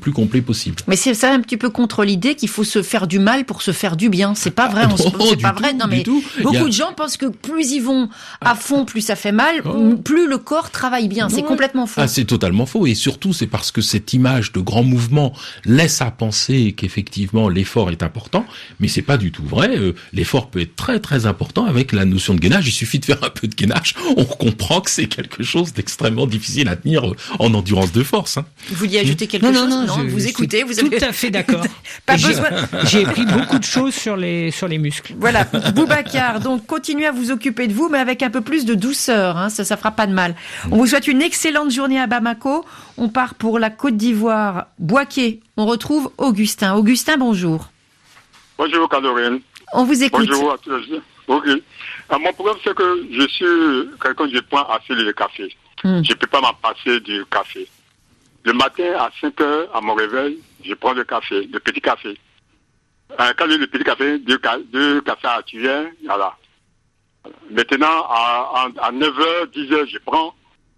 possible. Mais c'est ça un petit peu contre l'idée qu'il faut se faire du mal pour se faire du bien. C'est pas vrai. Ah, on non, c'est pas tout, vrai. Non mais beaucoup a... de gens pensent que plus ils vont à fond, plus ça fait mal, oh. plus le corps travaille bien. Non, c'est ouais. complètement faux. Ah, c'est totalement faux. Et surtout, c'est parce que cette image de grand mouvement laisse à penser qu'effectivement l'effort est important, mais c'est pas du tout vrai. Euh, l'effort peut être très très important avec la notion de gainage. Il suffit de faire un peu de gainage, on comprend que c'est quelque chose d'extrêmement difficile à tenir en endurance de force. Hein. Vous vouliez ajouter quelque non, chose? Non, non, non je, vous écoutez, vous avez... Tout à fait d'accord. Pas j'ai, besoin. J'ai appris beaucoup de choses sur les sur les muscles. Voilà, Boubacar. Donc continuez à vous occuper de vous, mais avec un peu plus de douceur. Hein, ça, ça fera pas de mal. On vous souhaite une excellente journée à Bamako. On part pour la Côte d'Ivoire, Bouaké. On retrouve Augustin. Augustin, bonjour. Bonjour, Caroline. On vous écoute. Bonjour à tous. Ok. Alors, mon problème, c'est que je suis quelqu'un qui prend assez le café. Mm. Je ne peux pas m'en passer du café. Le matin, à cinq heures, à mon réveil, je prends le café, le petit café. Euh, quand le petit café, deux, deux cafés à cuillère, voilà. Maintenant, à, à, à neuf heures, dix heures, je prends.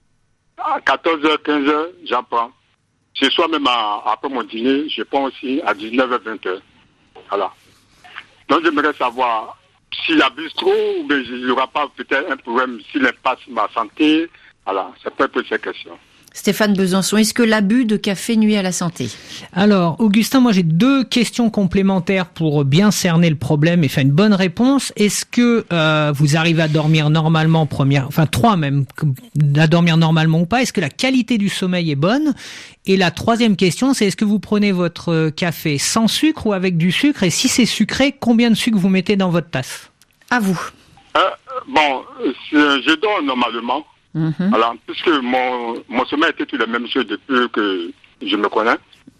À quatorze heures, quinze heures, j'en prends. Ce soir, même à, après mon dîner, je prends aussi à dix-neuf heures, vingt heures. Voilà. Donc, j'aimerais savoir s'il abuse trop ou bien il n'y aura pas peut-être un problème s'il impasse ma santé. Voilà, c'est pas poser cette question. Stéphane Besançon, est-ce que l'abus de café nuit à la santé? Alors, Augustin, moi j'ai deux questions complémentaires pour bien cerner le problème et faire une bonne réponse. Est-ce que euh, vous arrivez à dormir normalement, première, enfin trois même, à dormir normalement ou pas? Est-ce que la qualité du sommeil est bonne? Et la troisième question, c'est est-ce que vous prenez votre café sans sucre ou avec du sucre? Et si c'est sucré, combien de sucre vous mettez dans votre tasse? À vous. Euh, bon, je dors normalement. Mm-hmm. Alors, puisque mon, mon sommeil était tout la même chose depuis que je me connais.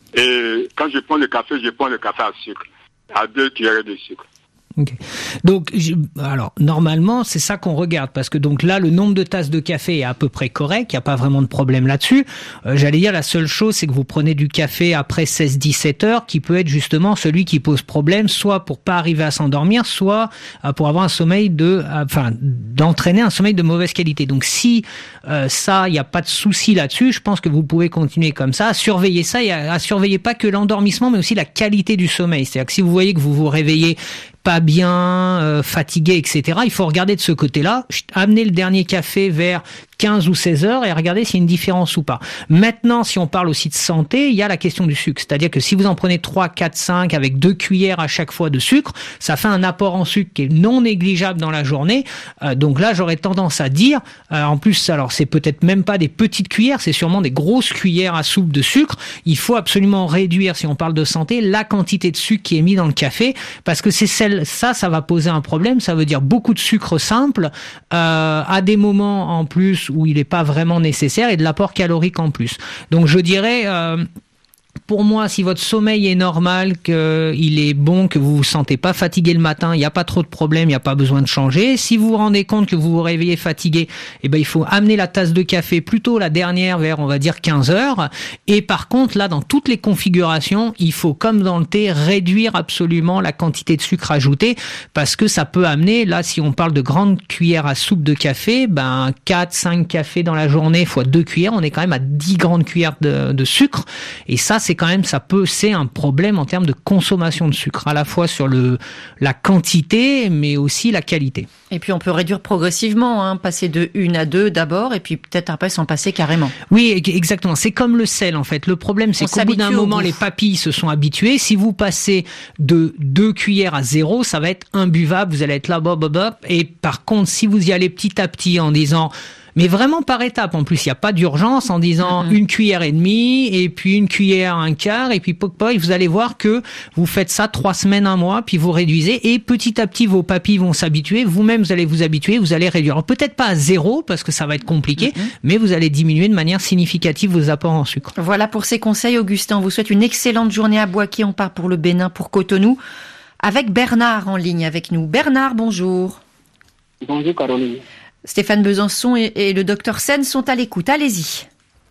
Et quand je prends le café, je prends le café à sucre, à deux cuillères de sucre. Okay. Donc, je, alors normalement, c'est ça qu'on regarde parce que donc là, le nombre de tasses de café est à peu près correct, il y a pas vraiment de problème là-dessus. Euh, j'allais dire la seule chose, c'est que vous prenez du café après seize dix-sept heures, qui peut être justement celui qui pose problème, soit pour pas arriver à s'endormir, soit euh, pour avoir un sommeil de, euh, enfin, d'entraîner un sommeil de mauvaise qualité. Donc, si euh, ça, il y a pas de souci là-dessus, je pense que vous pouvez continuer comme ça, à surveiller ça et à, à surveiller pas que l'endormissement, mais aussi la qualité du sommeil. C'est-à-dire que si vous voyez que vous vous réveillez pas bien, euh, fatigué, et cetera. Il faut regarder de ce côté-là, amener le dernier café vers quinze ou seize heures et regarder s'il y a une différence ou pas. Maintenant, si on parle aussi de santé, il y a la question du sucre. C'est-à-dire que si vous en prenez trois, quatre, cinq avec deux cuillères à chaque fois de sucre, ça fait un apport en sucre qui est non négligeable dans la journée. Euh, donc là, j'aurais tendance à dire, euh, en plus, alors c'est peut-être même pas des petites cuillères, c'est sûrement des grosses cuillères à soupe de sucre. Il faut absolument réduire, si on parle de santé, la quantité de sucre qui est mise dans le café, parce que c'est celle, ça, ça va poser un problème. Ça veut dire beaucoup de sucre simple, euh, à des moments en plus où il n'est pas vraiment nécessaire et de l'apport calorique en plus. Donc je dirais, euh, pour moi, si votre sommeil est normal, qu'il est bon, que vous vous sentez pas fatigué le matin, il n'y a pas trop de problème, il n'y a pas besoin de changer. Si vous vous rendez compte que vous vous réveillez fatigué, eh ben, il faut amener la tasse de café plutôt la dernière vers, on va dire, quinze heures. Et par contre, là, dans toutes les configurations, il faut, comme dans le thé, réduire absolument la quantité de sucre ajoutée parce que ça peut amener, là, si on parle de grandes cuillères à soupe de café, ben, quatre, cinq cafés dans la journée fois deux cuillères, on est quand même à dix grandes cuillères de, de sucre. Et ça, c'est quand même, ça peut, c'est un problème en termes de consommation de sucre, à la fois sur le, la quantité, mais aussi la qualité. Et puis on peut réduire progressivement, hein, passer de une à deux d'abord, et puis peut-être après s'en passer carrément. Oui, exactement. C'est comme le sel, en fait. Le problème, c'est on qu'au bout d'un moment, les papilles se sont habituées. Si vous passez de deux cuillères à zéro, ça va être imbuvable. Vous allez être là, bop, bop, bop. Et par contre, si vous y allez petit à petit en disant, mais vraiment par étapes. En plus, il n'y a pas d'urgence en disant mm-hmm. une cuillère et demie, et puis une cuillère, un quart, et puis poc poc, vous allez voir que vous faites ça trois semaines, un mois, puis vous réduisez, et petit à petit, vos papilles vont s'habituer, vous-même, vous allez vous habituer, vous allez réduire. Alors, peut-être pas à zéro, parce que ça va être compliqué, mm-hmm. mais vous allez diminuer de manière significative vos apports en sucre. Voilà pour ces conseils, Augustin. On vous souhaite une excellente journée à Bouaké. On part pour le Bénin, pour Cotonou, avec Bernard en ligne avec nous. Bernard, bonjour. Bonjour, Caroline. Stéphane Besançon et, et le docteur Sen sont à l'écoute. Allez-y.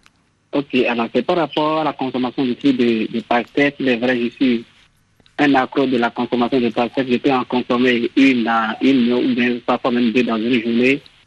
Ok, alors c'est par rapport à la consommation de, de, de pastèques. Il est vrai, je suis un accro de la consommation de pastèques. Je peux en consommer une, une ou bien parfois même deux dans une journée.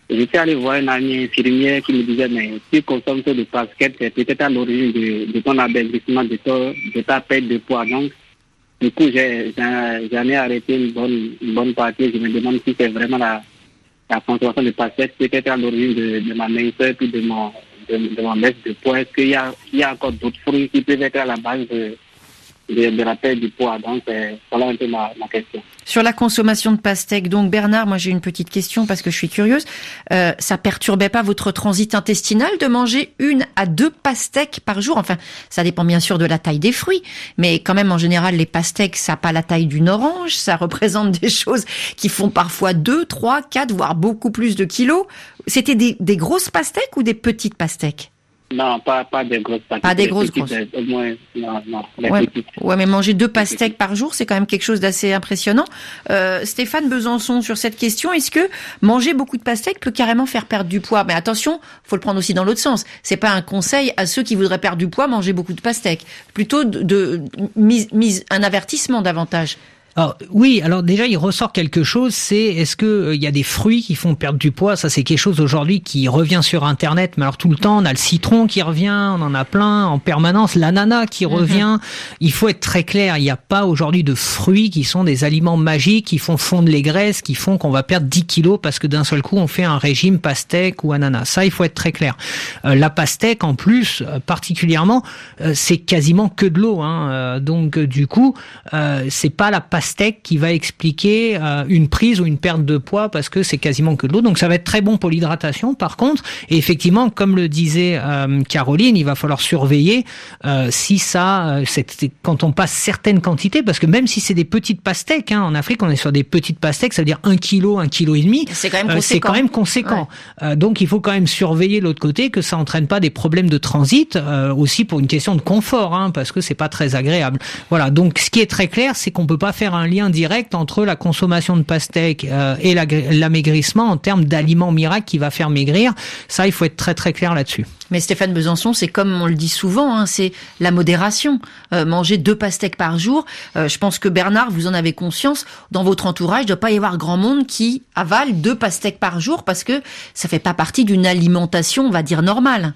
J'étais allé voir une amie infirmière qui me disait, mais si tu consommes trop de pastèque, c'est peut-être à l'origine de, de ton amaigrissement, de, ton, de ta perte de poids. Donc, du coup, j'ai, j'ai, j'en ai arrêté une bonne, une bonne partie. Je me demande si c'est vraiment la, la consommation de pastèque, peut-être à l'origine de, de ma minceur puis de mon, de, de mon baisse de poids. Est-ce qu'il y a, il y a encore d'autres fruits qui peuvent être à la base de, de, de la perte du poids? Donc, euh, voilà un peu ma, ma question. Sur la consommation de pastèques, donc Bernard, moi j'ai une petite question parce que je suis curieuse. Euh, ça perturbait pas votre transit intestinal de manger une à deux pastèques par jour? Enfin, ça dépend bien sûr de la taille des fruits, mais quand même en général les pastèques, ça n'a pas la taille d'une orange, ça représente des choses qui font parfois deux, trois, quatre, voire beaucoup plus de kilos. C'était des, des grosses pastèques ou des petites pastèques? Non, pas, pas des grosses pastèques. Pas des grosses petites, grosses. Au moins, non, non, ouais, ouais, mais manger deux pastèques par jour, c'est quand même quelque chose d'assez impressionnant. Euh, Stéphane Besançon, sur cette question, est-ce que manger beaucoup de pastèques peut carrément faire perdre du poids? Mais attention, faut le prendre aussi dans l'autre sens. C'est pas un conseil à ceux qui voudraient perdre du poids, manger beaucoup de pastèques. Plutôt de, de mise, mise, un avertissement davantage. Alors, oui, alors déjà il ressort quelque chose, c'est est-ce que euh, il y a des fruits qui font perdre du poids? Ça c'est quelque chose aujourd'hui qui revient sur internet, mais alors tout le temps on a le citron qui revient, on en a plein en permanence, l'ananas qui revient. Mm-hmm. Il faut être très clair, il n'y a pas aujourd'hui de fruits qui sont des aliments magiques, qui font fondre les graisses, qui font qu'on va perdre dix kilos parce que d'un seul coup on fait un régime pastèque ou ananas. Ça il faut être très clair. Euh, la pastèque en plus euh, particulièrement, euh, c'est quasiment que de l'eau, hein. Euh, donc euh, du coup euh, c'est pas la pastèque qui va expliquer euh, une prise ou une perte de poids parce que c'est quasiment que de l'eau. Donc ça va être très bon pour l'hydratation par contre. Et effectivement, comme le disait euh, Caroline, il va falloir surveiller euh, si ça, euh, c'est, c'est, quand on passe certaines quantités, parce que même si c'est des petites pastèques, hein, en Afrique on est sur des petites pastèques, ça veut dire un kilo, un kilo et demi. C'est quand même conséquent. Euh, c'est quand même conséquent. Ouais. Euh, donc il faut quand même surveiller de l'autre côté que ça entraîne pas des problèmes de transit, euh, aussi pour une question de confort, hein, parce que c'est pas très agréable. Voilà. Donc ce qui est très clair, c'est qu'on peut pas faire un lien direct entre la consommation de pastèques euh, et la, l'amaigrissement en termes d'aliments miracles qui va faire maigrir. Ça, il faut être très très clair là-dessus. Mais Stéphane Besançon, c'est comme on le dit souvent, hein, c'est la modération. Euh, manger deux pastèques par jour, euh, je pense que Bernard, vous en avez conscience, dans votre entourage, il ne doit pas y avoir grand monde qui avale deux pastèques par jour parce que ça fait pas partie d'une alimentation, on va dire, normale.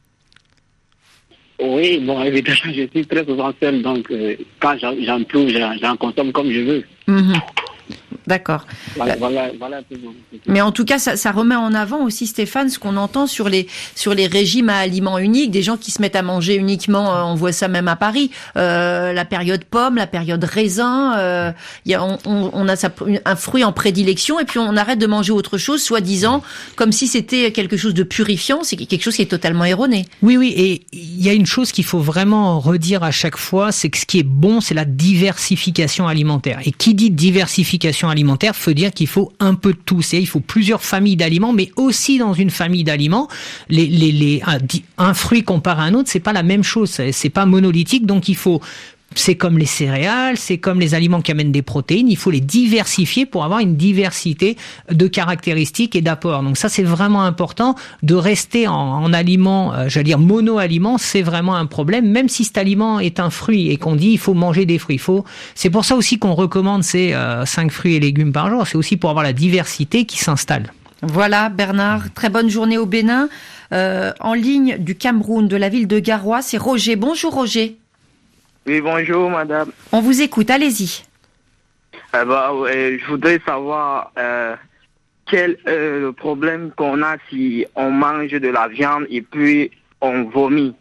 Oui, bon, évidemment, je suis très souvent seul, donc euh, quand j'en, j'en trouve, j'en, j'en consomme comme je veux. Mmh. D'accord. Voilà, voilà, voilà. Mais en tout cas, ça, ça remet en avant aussi, Stéphane, ce qu'on entend sur les sur les régimes à aliments uniques, des gens qui se mettent à manger uniquement. Euh, on voit ça même à Paris. Euh, la période pomme, la période raisin. Euh, y a, on, on a ça, un fruit en prédilection et puis on arrête de manger autre chose, soi-disant, comme si c'était quelque chose de purifiant. C'est quelque chose qui est totalement erroné. Oui, oui. Et il y a une chose qu'il faut vraiment redire à chaque fois, c'est que ce qui est bon, c'est la diversification alimentaire. Et qui dit diversification alimentaire faut dire qu'il faut un peu de tout. C'est, il faut plusieurs familles d'aliments, mais aussi dans une famille d'aliments, les, les, les, un, un fruit comparé à un autre, c'est pas la même chose. C'est, c'est pas monolithique. Donc il faut, c'est comme les céréales, c'est comme les aliments qui amènent des protéines. Il faut les diversifier pour avoir une diversité de caractéristiques et d'apports. Donc ça, c'est vraiment important de rester en, en aliment, euh, j'allais dire mono-aliment. C'est vraiment un problème, même si cet aliment est un fruit et qu'on dit il faut manger des fruits. Il faut, c'est pour ça aussi qu'on recommande ces euh, cinq fruits et légumes par jour. C'est aussi pour avoir la diversité qui s'installe. Voilà, Bernard. Très bonne journée au Bénin. Euh, en ligne du Cameroun, de la ville de Garoua, c'est Roger. Bonjour Roger. Oui, bonjour madame. On vous écoute, allez-y. Eh ben, euh, je voudrais savoir euh, quel est le problème qu'on a si on mange de la viande et puis on vomit.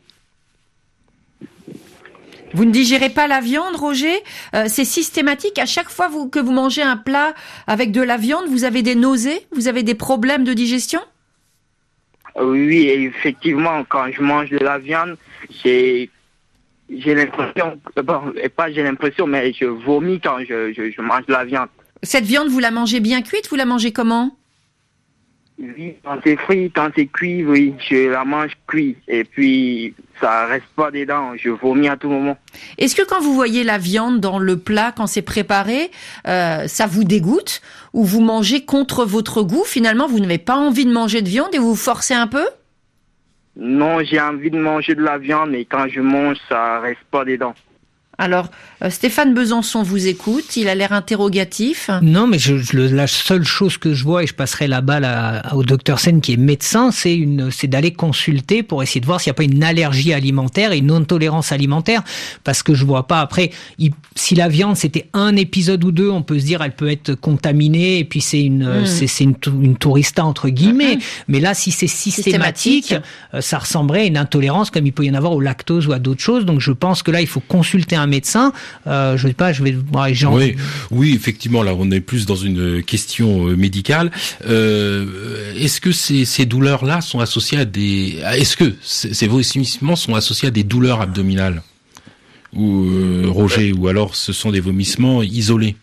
Vous ne digérez pas la viande, Roger ? euh, C'est systématique. À chaque fois vous, que vous mangez un plat avec de la viande, vous avez des nausées ? Vous avez des problèmes de digestion ? Oui, effectivement, quand je mange de la viande, j'ai... J'ai l'impression, bon, pas j'ai l'impression, mais je vomis quand je, je, je mange de la viande. Cette viande, vous la mangez bien cuite ? Vous la mangez comment ? Oui, quand c'est frit, quand c'est cuit, oui, je la mange cuite. Et puis, ça reste pas dedans, je vomis à tout moment. Est-ce que quand vous voyez la viande dans le plat, quand c'est préparé, euh, ça vous dégoûte ? Ou vous mangez contre votre goût ? Finalement, vous n'avez pas envie de manger de viande et vous vous forcez un peu ? Non, j'ai envie de manger de la viande, mais quand je mange, ça reste pas dedans. Alors, euh, Stéphane Besançon vous écoute, il a l'air interrogatif. Non, mais je, je, la seule chose que je vois, et je passerai la balle à, au docteur Sen qui est médecin, c'est une, c'est d'aller consulter pour essayer de voir s'il n'y a pas une allergie alimentaire et une non-tolérance alimentaire, parce que je vois pas après, il, si la viande c'était un épisode ou deux, on peut se dire elle peut être contaminée et puis c'est une, mmh. c'est, c'est une, une tourista entre guillemets, mmh. mais là si c'est systématique, systématique. Euh, ça ressemblerait à une intolérance comme il peut y en avoir au lactose ou à d'autres choses, donc je pense que là il faut consulter un médecin. Euh, je sais pas, je vais voir Jean. Oui, oui, effectivement, là, on est plus dans une question euh, médicale. Euh, est-ce que ces, ces douleurs-là sont associées à des, est-ce que ces, ces vomissements sont associés à des douleurs abdominales, ou euh, Roger, ou alors ce sont des vomissements isolés?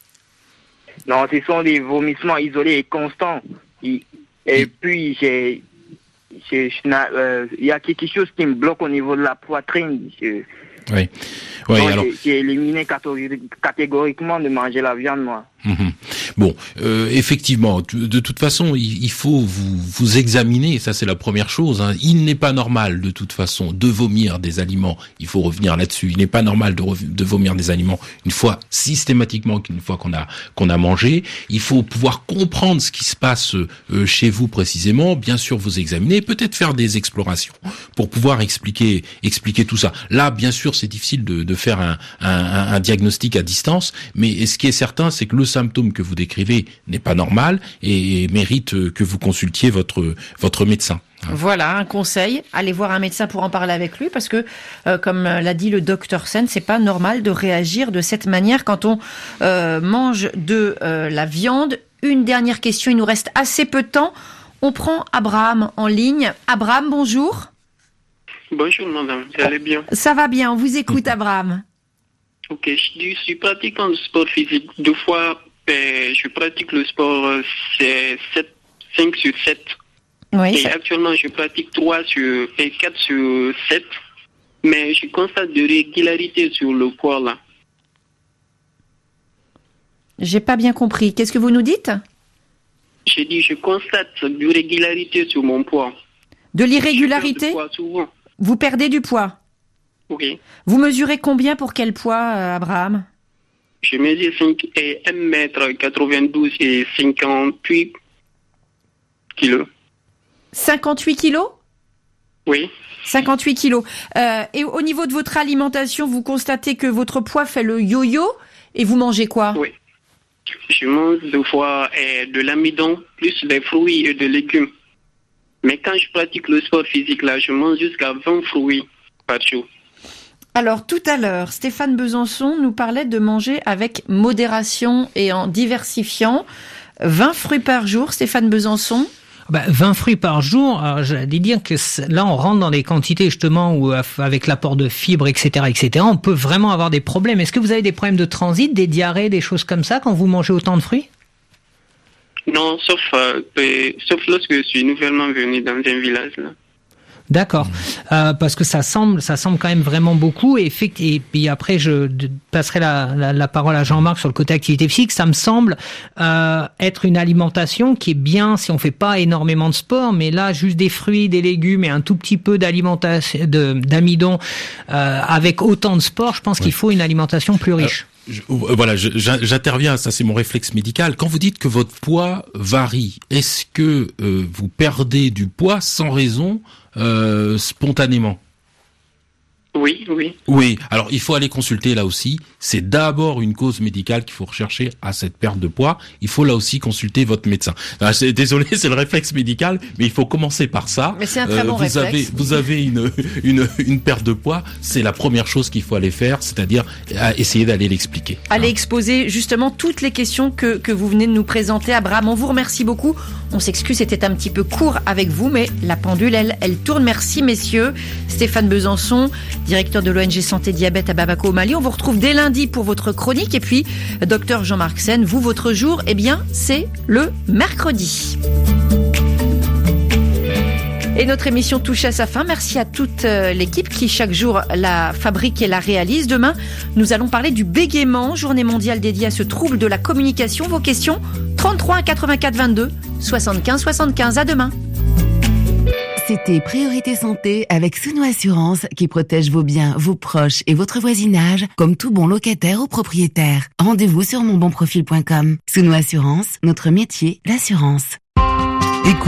Non, ce sont des vomissements isolés et constants. Et, et puis j'ai, j'ai, euh, il y a quelque chose qui me bloque au niveau de la poitrine. Je, Oui. Oui, non, alors. J'ai éliminé catégoriquement de manger la viande, moi. Mmh. Bon, euh, effectivement, de toute façon, il faut vous vous examiner. Ça, c'est la première chose. Hein. Il n'est pas normal, de toute façon, de vomir des aliments. Il faut revenir là-dessus. Il n'est pas normal de, de vomir des aliments une fois systématiquement, qu'une fois qu'on a qu'on a mangé. Il faut pouvoir comprendre ce qui se passe euh, chez vous précisément. Bien sûr, vous examiner, peut-être faire des explorations pour pouvoir expliquer expliquer tout ça. Là, bien sûr, c'est difficile de, de faire un, un, un diagnostic à distance, mais ce qui est certain, c'est que le symptôme que vous décrivez n'est pas normal et mérite que vous consultiez votre votre médecin. Voilà un conseil, allez voir un médecin pour en parler avec lui, parce que euh, comme l'a dit le docteur Sen, c'est pas normal de réagir de cette manière quand on euh, mange de euh, la viande. Une dernière question, il nous reste assez peu de temps. On prend Abraham en ligne. Abraham, bonjour. Bonjour madame, vous allez bien? Ça va bien, on vous écoute Abraham. Ok, je suis pratiquant de sport physique. Deux fois, euh, je pratique le sport, c'est sept, cinq sur sept. Oui, et ça... actuellement, je pratique trois sur, et quatre sur sept. Mais je constate de régularité sur le poids là. J'ai pas bien compris. Qu'est-ce que vous nous dites? J'ai dit, je constate de régularité sur mon poids. De l'irrégularité? Souvent. Vous perdez du poids? Oui. Vous mesurez combien pour quel poids, euh, Abraham? Je mesure cinq et un mètre quatre-vingt-douze et cinquante-huit kilos. cinquante-huit kilos? Oui. cinquante-huit kilos. Euh, et au niveau de votre alimentation, vous constatez que votre poids fait le yo-yo et vous mangez quoi? Oui. Je mange deux fois euh, de l'amidon, plus des fruits et des légumes. Mais quand je pratique le sport physique, là, je mange jusqu'à vingt fruits par jour. Alors, tout à l'heure, Stéphane Besançon nous parlait de manger avec modération et en diversifiant. vingt fruits par jour, Stéphane Besançon? Bah, vingt fruits par jour, alors j'allais dire que là on rentre dans des quantités justement où avec l'apport de fibres, et cetera, et cetera, on peut vraiment avoir des problèmes. Est-ce que vous avez des problèmes de transit, des diarrhées, des choses comme ça quand vous mangez autant de fruits? Non, sauf, euh, sauf lorsque je suis nouvellement venu dans un village là. D'accord, euh, parce que ça semble, ça semble quand même vraiment beaucoup. Et, et puis après, je passerai la, la, la parole à Jean-Marc sur le côté activité physique. Ça me semble euh, être une alimentation qui est bien si on fait pas énormément de sport, mais là, juste des fruits, des légumes et un tout petit peu d'alimentation, de, d'amidon euh, avec autant de sport. Je pense ouais. qu'il faut une alimentation plus riche. Euh, je, voilà, je, j'interviens. Ça, c'est mon réflexe médical. Quand vous dites que votre poids varie, est-ce que euh, vous perdez du poids sans raison? Euh, spontanément. Oui, oui. Oui, alors il faut aller consulter là aussi. C'est d'abord une cause médicale qu'il faut rechercher à cette perte de poids. Il faut là aussi consulter votre médecin. Alors, c'est, désolé, c'est le réflexe médical, mais il faut commencer par ça. Mais c'est un très bon euh, vous réflexe. Avez, vous avez une, une, une perte de poids, c'est la première chose qu'il faut aller faire, c'est-à-dire essayer d'aller l'expliquer. Allez hein. exposer justement toutes les questions que, que vous venez de nous présenter. Abraham, on vous remercie beaucoup. On s'excuse, c'était un petit peu court avec vous, mais la pendule, elle, elle tourne. Merci messieurs. Stéphane Besançon, directeur de l'O N G Santé Diabète à Bamako au Mali. On vous retrouve dès lundi pour votre chronique. Et puis, docteur Jean-Marc Sen, vous, votre jour, eh bien, c'est le mercredi. Et notre émission touche à sa fin. Merci à toute l'équipe qui, chaque jour, la fabrique et la réalise. Demain, nous allons parler du bégaiement, journée mondiale dédiée à ce trouble de la communication. Vos questions, trente-trois quatre-vingt-quatre vingt-deux, soixante-quinze soixante-quinze. À demain. C'était Priorité Santé avec Souno Assurance qui protège vos biens, vos proches et votre voisinage comme tout bon locataire ou propriétaire. Rendez-vous sur mon bon profil point com. Souno Assurance, notre métier, l'assurance.